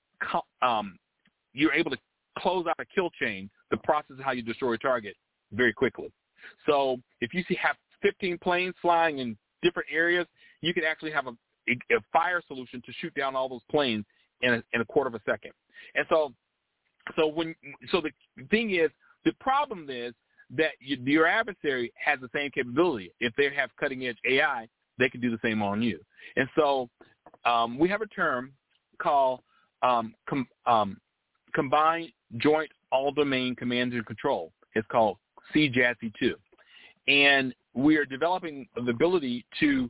close out a kill chain, the process of how you destroy a target, very quickly. So if you have 15 planes flying in different areas, you could actually have fire solution to shoot down all those planes in a quarter of a second. And so the thing is, the problem is that your adversary has the same capability. If they have cutting-edge AI, they can do the same on you. And so we have a term called Combined Joint All-Domain Command and Control. It's called CJADC2. And we are developing the ability to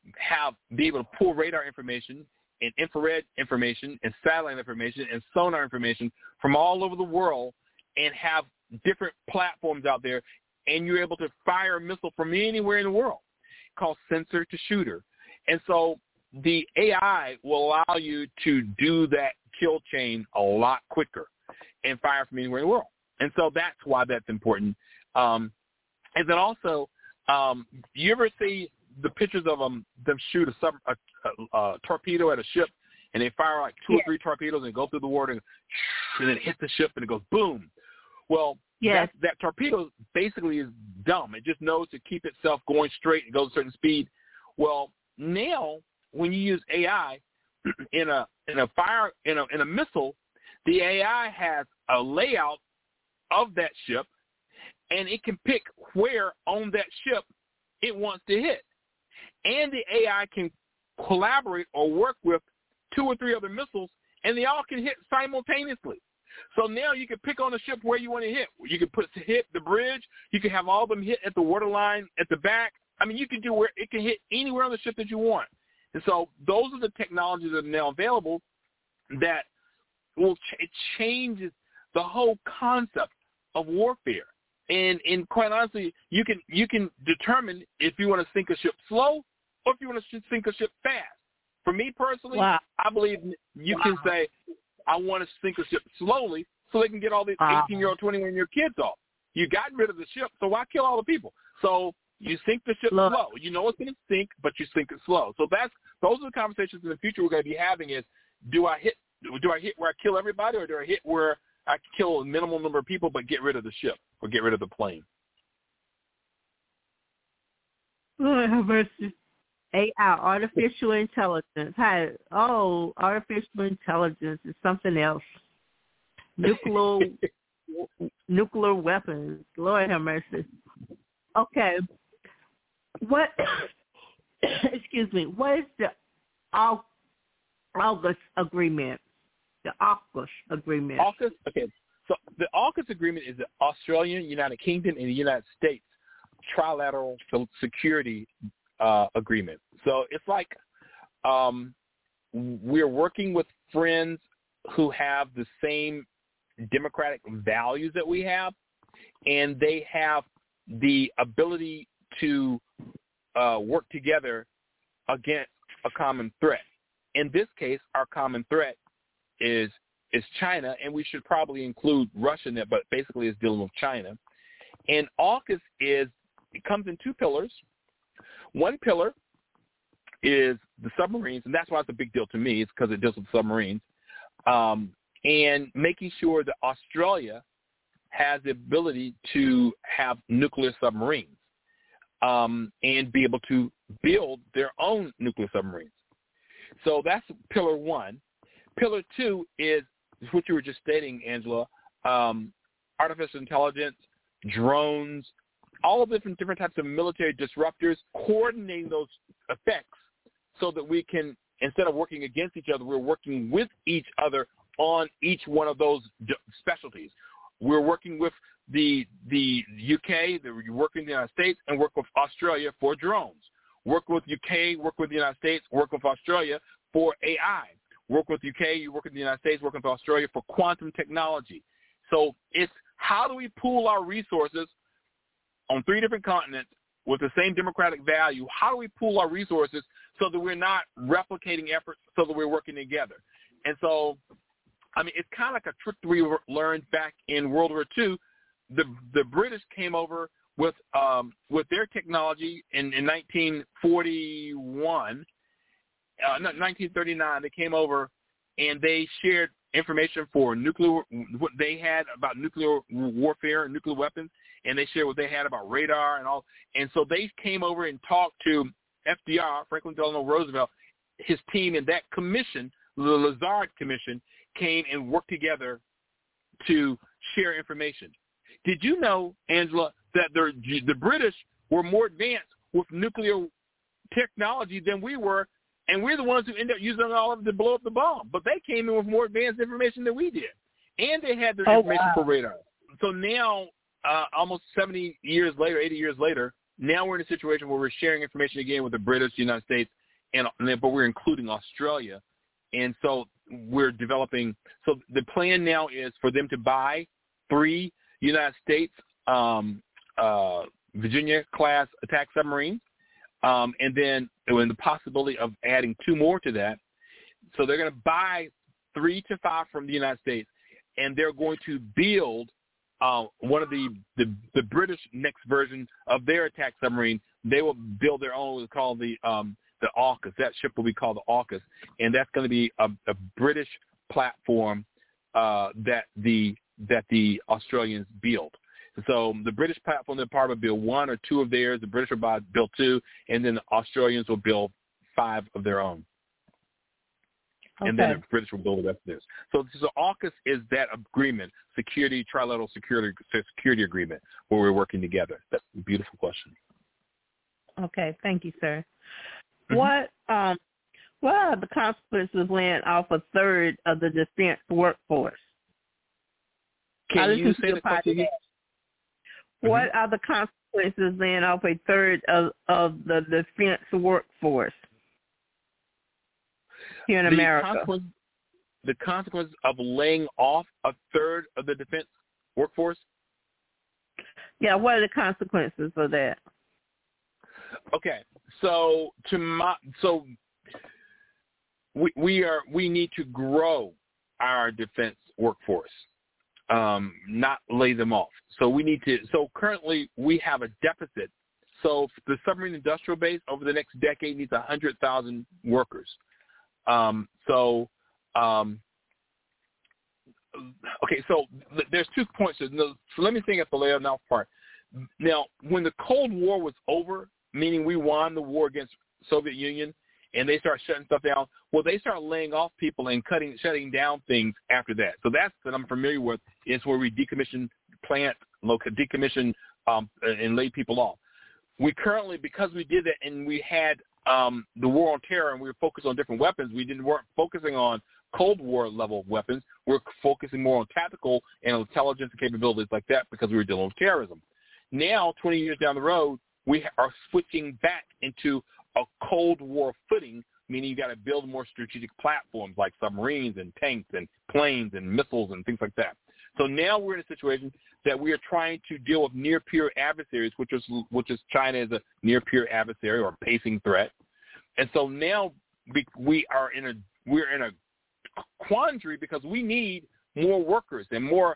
be able to pull radar information and infrared information and satellite information and sonar information from all over the world and have different platforms out there, and you're able to fire a missile from anywhere in the world, called sensor to shooter. And so the AI will allow you to do that kill chain a lot quicker and fire from anywhere in the world. And so that's why that's important. And then also, you ever see the pictures of them shoot a torpedo at a ship, and they fire like 2 or 3 torpedoes and go through the water, and then it hits the ship and it goes boom. Well, that torpedo basically is dumb. It just knows to keep itself going straight and goes a certain speed. Well, now when you use AI in a missile, the AI has a layout of that ship, and it can pick where on that ship it wants to hit. And the AI can collaborate or work with 2 or 3 other missiles, and they all can hit simultaneously. So now you can pick on the ship where you want to hit. You can hit the bridge. You can have all of them hit at the waterline at the back. I mean, you can do where it can hit anywhere on the ship that you want. And so those are the technologies that are now available that will it changes the whole concept of warfare. And quite honestly, you can determine if you want to sink a ship slow or if you want to sink a ship fast. For me personally, I believe you can say, I want to sink a ship slowly so they can get all these 18-year-old, 21-year kids off. You got rid of the ship, so why kill all the people? So you sink the ship slow. You know it's going to sink, but you sink it slow. So those are the conversations in the future we're going to be having is, do I hit where I kill everybody, or do I hit where I kill a minimal number of people but get rid of the ship or get rid of the plane? Lord have mercy. AI, artificial intelligence. Artificial intelligence is something else. Nuclear weapons. Lord have mercy. Okay. What? Excuse me. What is the AUKUS agreement? The AUKUS agreement. AUKUS. Okay. So the AUKUS agreement is the Australian, United Kingdom, and the United States trilateral security agreement. So it's like we're working with friends who have the same democratic values that we have, and they have the ability to work together against a common threat. In this case, our common threat is China, and we should probably include Russia in it, but basically it's dealing with China. And AUKUS it comes in 2 pillars. One pillar is the submarines, and that's why it's a big deal to me. It's because it deals with submarines, and making sure that Australia has the ability to have nuclear submarines and be able to build their own nuclear submarines. So that's pillar 1. Pillar 2 is what you were just stating, Angela, artificial intelligence, drones, all of different types of military disruptors, coordinating those effects so that we can, instead of working against each other, we're working with each other on each one of those specialties. We're working with the UK, we're working with the United States, and work with Australia for drones. Work with UK, work with the United States, work with Australia for AI. Work with UK, you work with the United States, work with Australia for quantum technology. So it's how do we pool our resources on 3 different continents with the same democratic value? How do we pool our resources so that we're not replicating efforts, so that we're working together? And so, I mean, it's kind of like a trick that we learned back in World War II. The British came over with their technology in 1941. 1939, they came over and they shared information for what they had about nuclear warfare and nuclear weapons, and they shared what they had about radar and all. And so they came over and talked to FDR, Franklin Delano Roosevelt, his team and that commission, the Lazard Commission, came and worked together to share information. Did you know, Angela, that the British were more advanced with nuclear technology than we were, and we're the ones who ended up using all of it to blow up the bomb. But they came in with more advanced information than we did, and they had their information for radar. So now, almost 70 years later, 80 years later, now we're in a situation where we're sharing information again with the British, the United States, but we're including Australia. And so we're developing – so the plan now is for them to buy 3 United States Virginia-class attack submarines, and then the possibility of adding 2 more to that. So they're going to buy 3 to 5 from the United States, and they're going to build one of the British next version of their attack submarine. They will build their own, what's called the AUKUS. That ship will be called the AUKUS, and that's going to be a British platform that the Australians build. So the British platform, they'll probably build 1 or 2 of theirs. The British will build 2, and then the Australians will build 5 of their own. Okay. And then the British will build the rest of theirs. So AUKUS is that agreement, trilateral security agreement, where we're working together. That's a beautiful question. Okay, thank you, sir. Mm-hmm. What are the consequences of laying off a third of the defense workforce? Can you say the question? What are the consequences laying off a third of the defense workforce here in America? The consequence of laying off a third of the defense workforce? Yeah, what are the consequences of that? Okay, so we need to grow our defense workforce, not lay them off. So we need to. So currently we have a deficit. So the submarine industrial base over the next decade needs 100,000 workers. Okay, so there's 2 points. So let me think at the layout now part. Now, when the Cold War was over, meaning we won the war against Soviet Union, and they start shutting stuff down, well, they start laying off people and shutting down things after that. So that's that I'm familiar with. It's where we decommission plants, decommission and lay people off. We currently, because we did that and we had the war on terror and we were focused on different weapons, weren't focusing on Cold War level weapons. We're focusing more on tactical and intelligence and capabilities like that because we were dealing with terrorism. Now, 20 years down the road, we are switching back into a Cold War footing, meaning you got to build more strategic platforms like submarines and tanks and planes and missiles and things like that. So now we're in a situation that we are trying to deal with near-peer adversaries, which is China is a near-peer adversary or pacing threat. And so now we're in a quandary because we need more workers and more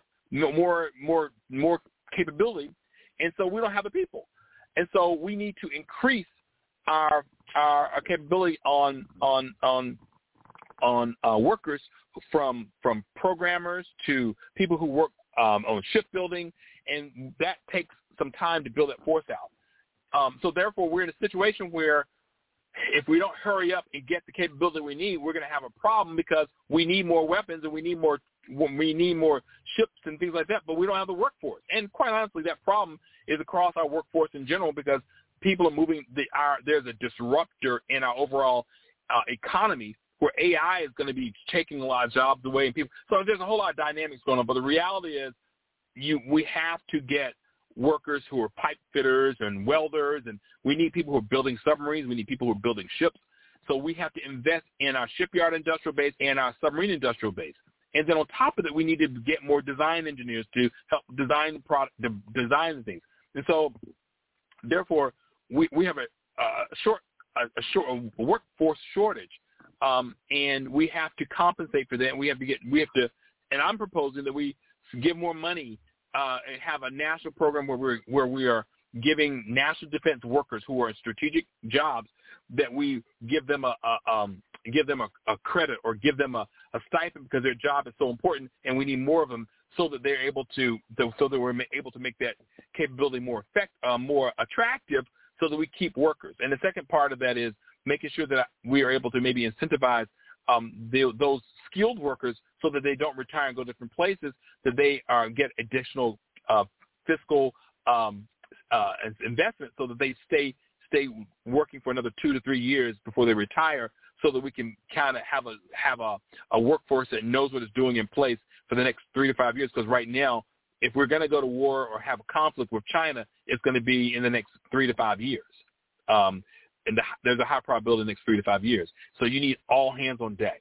capability, and so we don't have the people. And so we need to increase our capability on workers from programmers to people who work on shipbuilding, and that takes some time to build that force out. So therefore, we're in a situation where if we don't hurry up and get the capability we need, we're going to have a problem because we need more weapons and we need more ships and things like that, but we don't have the workforce. And quite honestly, that problem is across our workforce in general because people are moving. There's a disruptor in our overall economy where AI is going to be taking a lot of jobs away, and people. So there's a whole lot of dynamics going on. But the reality is, we have to get workers who are pipe fitters and welders, and we need people who are building submarines. We need people who are building ships. So we have to invest in our shipyard industrial base and our submarine industrial base. And then on top of that, we need to get more design engineers to help design design things. And so, therefore, we have a workforce shortage, and we have to compensate for that. And we have to, and I'm proposing that we give more money and have a national program where we are giving national defense workers who are in strategic jobs that we give them a credit or give them a stipend because their job is so important, and we need more of them so that we're able to make that capability more attractive, so that we keep workers. And the second part of that is making sure that we are able to maybe incentivize those skilled workers so that they don't retire and go different places, that they get additional fiscal investment so that they stay working for another 2 to 3 years before they retire, so that we can kind of have a workforce that knows what it's doing in place for the next 3 to 5 years. Because right now, if we're going to go to war or have a conflict with China, it's going to be in the next 3 to 5 years. And there's a high probability in the next 3 to 5 years. So you need all hands on deck.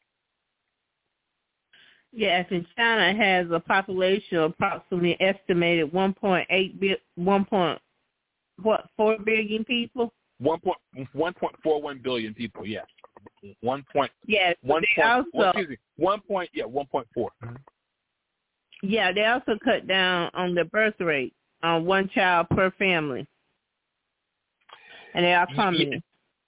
Yes, and China has a population of approximately estimated 4 billion people? 1.41 billion people, yes. 1.4. Yeah, they also cut down on the birth rate on one child per family. And they are coming.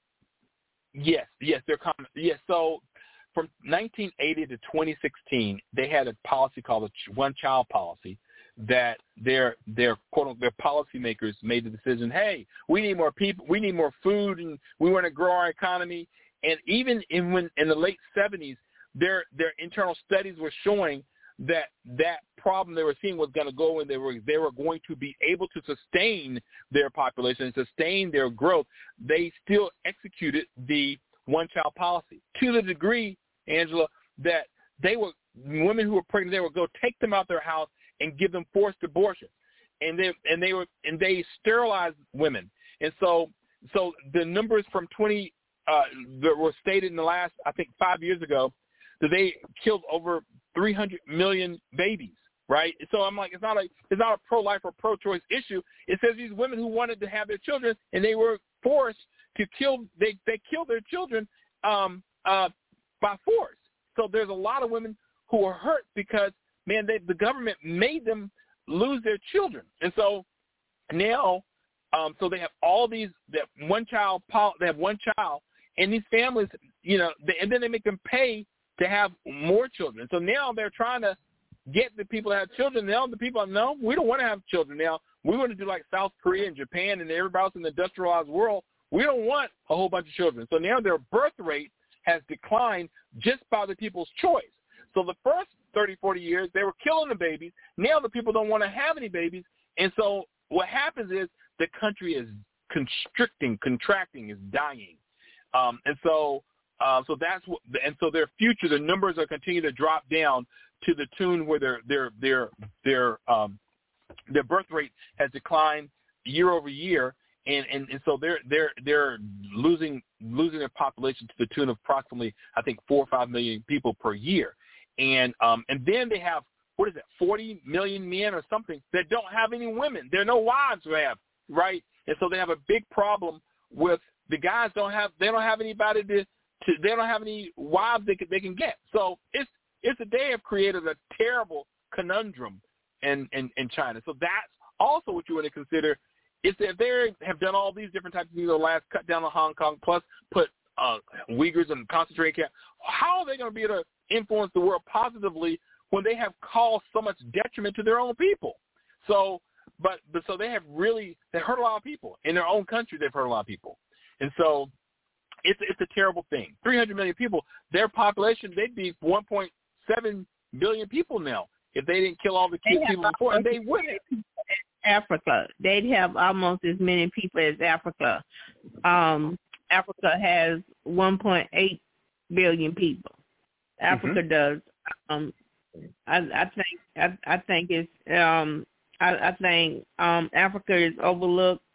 Yes, they're coming. Yes, so from 1980 to 2016, they had a policy called the one-child policy that their quote-unquote their policymakers made the decision, hey, we need more people, we need more food, and we want to grow our economy. And even in the late 70s, their internal studies were showing that problem they were seeing was going to go, and they were going to be able to sustain their population and sustain their growth. They still executed the one-child policy to the degree, Angela, that women who were pregnant, they would go take them out their house and give them forced abortions, and they sterilized women. And so the numbers from 20 that were stated in the last, I think, 5 years ago, that they killed over 300 million babies, right? So I'm like, it's not a pro-life or pro-choice issue. It says these women who wanted to have their children, and they were forced to kill. They killed their children by force. So there's a lot of women who are hurt because, man, the government made them lose their children. And so now, so they have all these, that one child, they have one child, and these families, and then they make them pay to have more children. So now they're trying to get the people to have children. Now the people are, no, we don't want to have children. Now we want to do like South Korea and Japan and everybody else in the industrialized world. We don't want a whole bunch of children. So now their birth rate has declined just by the people's choice. So the first 30, 40 years, they were killing the babies. Now the people don't want to have any babies. And so what happens is the country is constricting, contracting, is dying. So that's what, and so their future, the numbers are continuing to drop down to the tune where their birth rate has declined year over year, and so they're losing their population to the tune of approximately, I think, 4 or 5 million people per year, and then they have, 40 million men or something that don't have any women. There are no wives to have, right? And so they have a big problem with the guys they don't have anybody they don't have any wives they can get. So they have created a terrible conundrum in China. So that's also what you want to consider, is that they have done all these different types of things, cut down on Hong Kong, plus put Uyghurs in concentration camp. How are they going to be able to influence the world positively when they have caused so much detriment to their own people? So they have they hurt a lot of people in their own country. They've hurt a lot of people, and so it's a terrible thing. 300 million people, their population, they'd be 1.7 billion people now if they didn't kill all the people before, and they wouldn't. Africa, they'd have almost as many people as Africa. Africa has 1.8 billion people. Africa does. I think Africa is overlooked.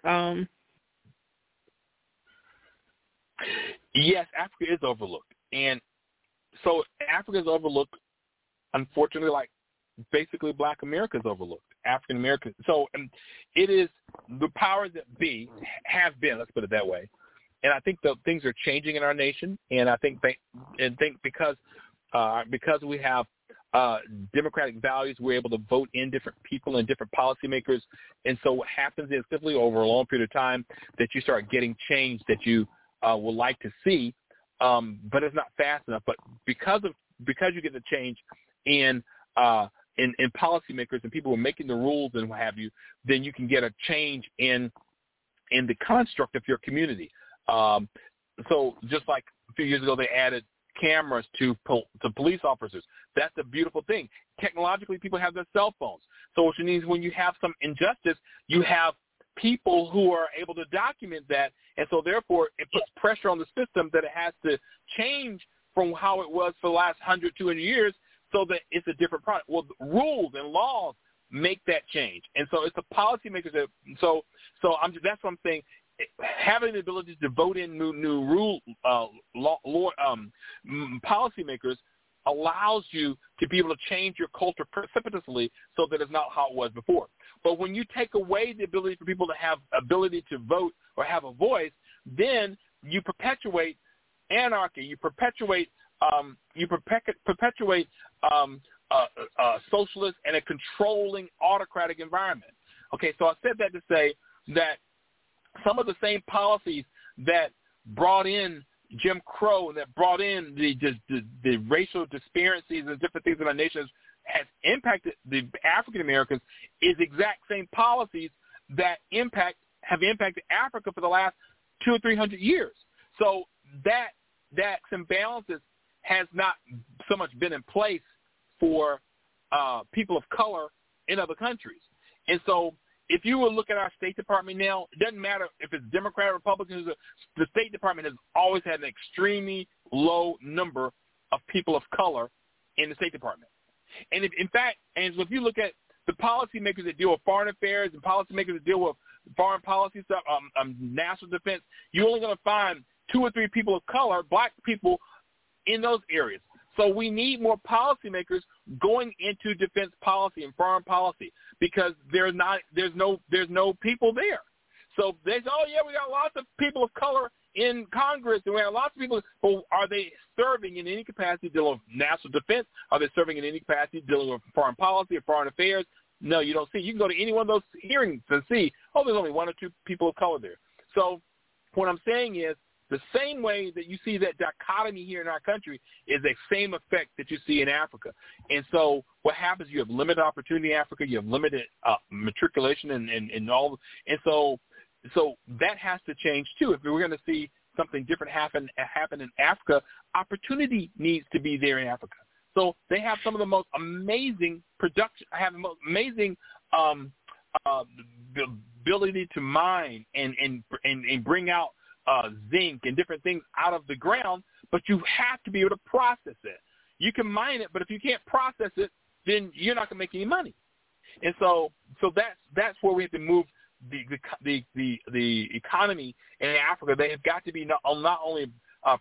Yes, Africa is overlooked, and so Africa is overlooked. Unfortunately, like basically Black America is overlooked. African American. So it is the powers that be have been. Let's put it that way. And I think that things are changing in our nation, and I think because we have democratic values, we're able to vote in different people and different policymakers. And so what happens is simply over a long period of time that you start getting change that you would like to see, but it's not fast enough. But because you get the change in policymakers and people who are making the rules and what have you, then you can get a change in the construct of your community. just like a few years ago, they added cameras to police officers. That's a beautiful thing. Technologically, people have their cell phones. So which means when you have some injustice, you have people who are able to document that, and so therefore it puts pressure on the system that it has to change from how it was for the last 100, 200 years so that it's a different product. Well, rules and laws make that change. And so it's the policymakers that that's what I'm saying. Having the ability to vote in new policymakers allows you to be able to change your culture precipitously so that it's not how it was before. But when you take away the ability for people to have ability to vote or have a voice, then you perpetuate anarchy. You perpetuate socialist and a controlling autocratic environment. Okay, so I said that to say that some of the same policies that brought in Jim Crow and that brought in the racial disparities and different things in our nations has impacted the African Americans is exact same policies that have impacted Africa for the last 200 or 300 years. So that imbalances has not so much been in place for people of color in other countries. And so if you will look at our State Department now, it doesn't matter if it's Democrat or Republican, the State Department has always had an extremely low number of people of color in the State Department. And if you look at the policymakers that deal with foreign affairs and policymakers that deal with foreign policy stuff, national defense, you're only going to find 2 or 3 people of color, black people, in those areas. So we need more policymakers going into defense policy and foreign policy because there's no people there. So they say, oh yeah, we got lots of people of color in Congress, and we have lots of people. But are they serving in any capacity dealing with national defense? Are they serving in any capacity dealing with foreign policy or foreign affairs? No, you don't see. You can go to any one of those hearings and see, oh, there's only 1 or 2 people of color there. So what I'm saying is, the same way that you see that dichotomy here in our country is the same effect that you see in Africa. And so what happens, you have limited opportunity in Africa, you have limited matriculation and all. And so that has to change too. If we're going to see something different happen in Africa, opportunity needs to be there in Africa. So they have some of the most amazing production, have the most amazing ability to mine and bring out zinc and different things out of the ground, but you have to be able to process it. You can mine it, but if you can't process it, then you're not going to make any money. And so that's where we have to move the economy in Africa. They have got to be not only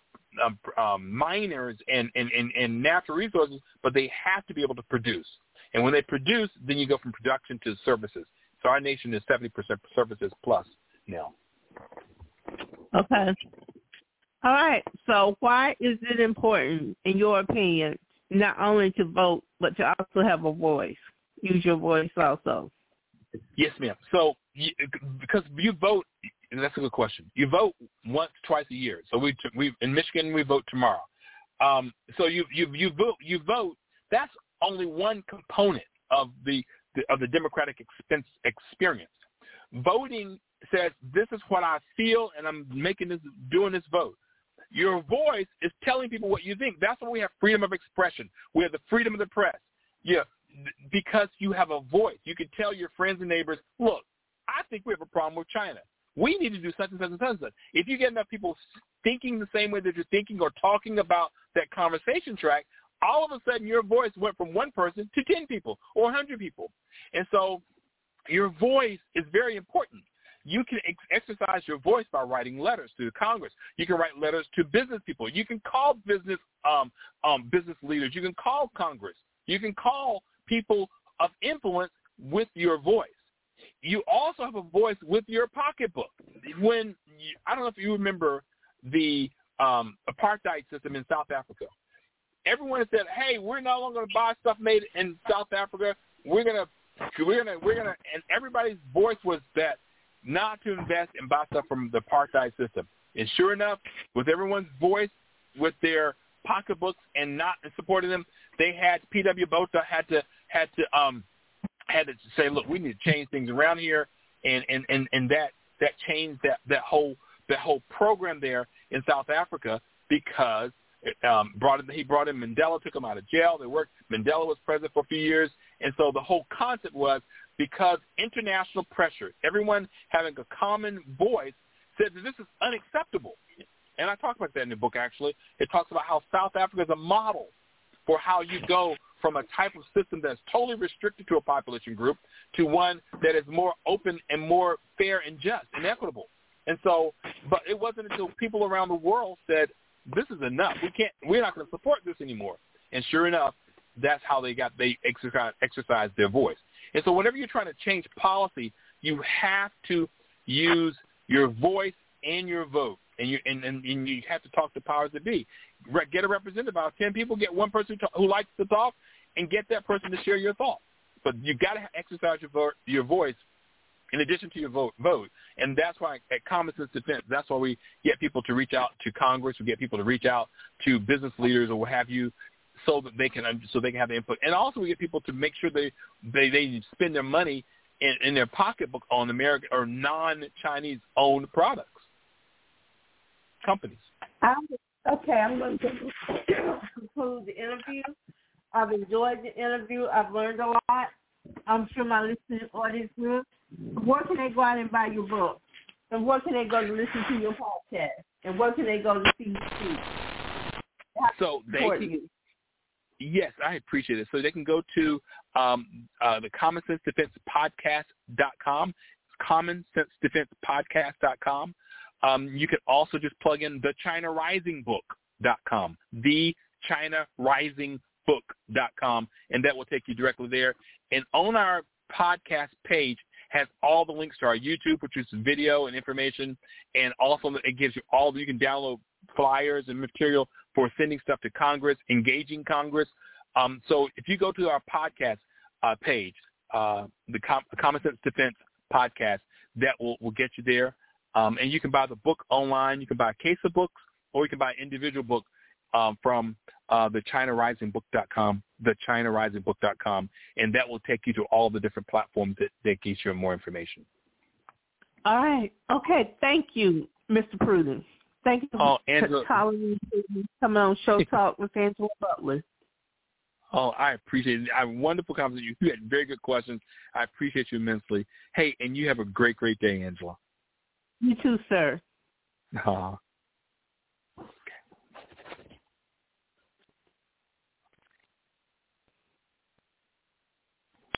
miners and natural resources, but they have to be able to produce. And when they produce, then you go from production to services. So our nation is 70% services plus now. Okay. All right. So why is it important, in your opinion, not only to vote, but to also have a voice? Use your voice also. Yes, ma'am. So because you vote, and that's a good question. You vote once, twice a year. So we in Michigan we vote tomorrow. So you vote. That's only one component of the democratic experience. Voting says, this is what I feel, and I'm doing this vote. Your voice is telling people what you think. That's why we have freedom of expression. We have the freedom of the press. Yeah, because you have a voice. You can tell your friends and neighbors, look, I think we have a problem with China. We need to do such and such and such and such. If you get enough people thinking the same way that you're thinking or talking about that conversation track, all of a sudden your voice went from 1 person to 10 people or 100 people. And so your voice is very important. You can exercise your voice by writing letters to Congress. You can write letters to business people. You can call business leaders. You can call Congress. You can call people of influence with your voice. You also have a voice with your pocketbook. I don't know if you remember the apartheid system in South Africa. Everyone said, "Hey, we're no longer going to buy stuff made in South Africa. We're gonna," and everybody's voice was that. Not to invest and buy stuff from the apartheid system. And sure enough, with everyone's voice, with their pocketbooks and not supporting them, they had P.W. Botha had to say, look, we need to change things around here, and that changed that whole the whole program there in South Africa because he brought in Mandela, took him out of jail. They worked. Mandela was president for a few years. And so the whole concept was because international pressure, everyone having a common voice, said that this is unacceptable. And I talk about that in the book, actually. It talks about how South Africa is a model for how you go from a type of system that's totally restricted to a population group to one that is more open and more fair and just and equitable. And so, but it wasn't until people around the world said, this is enough. We're not going to support this anymore. And sure enough, that's how they exercised their voice. And so whenever you're trying to change policy, you have to use your voice and your vote. And you have to talk to powers that be. Get a representative. Out of 10 people, get one person who likes to talk, and get that person to share your thoughts. But you got to exercise your voice in addition to your vote. And that's why at Common Sense Defense, that's why we get people to reach out to Congress, we get people to reach out to business leaders or what have you, so that they can have the input. And also we get people to make sure they spend their money in their pocketbook on American or non-Chinese owned products. Companies. I'm going to conclude the interview. I've enjoyed the interview. I've learned a lot. I'm sure my listening audience will. Where can they go out and buy your book? And where can they go to listen to your podcast? And where can they go to see you speak? So they can, yes, I appreciate it. So they can go to the Common Sense Defense Podcast.com. It's CommonSenseDefensePodcast.com. You can also just plug in the ChinaRisingBook.com, the ChinaRisingBook.com, and that will take you directly there. And on our podcast page has all the links to our YouTube, which is video and information, and also it gives you you can download flyers and material for sending stuff to Congress, engaging Congress. So if you go to our podcast page, the Common Sense Defense Podcast, that will get you there. And you can buy the book online. You can buy a case of books, or you can buy an individual book from the ChinaRisingBook.com, the ChinaRisingBook.com, and that will take you to all the different platforms that gives you more information. All right. Okay. Thank you, Mr. Pruden. Thank you for coming on Show Talk with Angela Butler. Oh, I appreciate it. I have a wonderful conversation. You had very good questions. I appreciate you immensely. Hey, and you have a great, great day, Angela. You too, sir.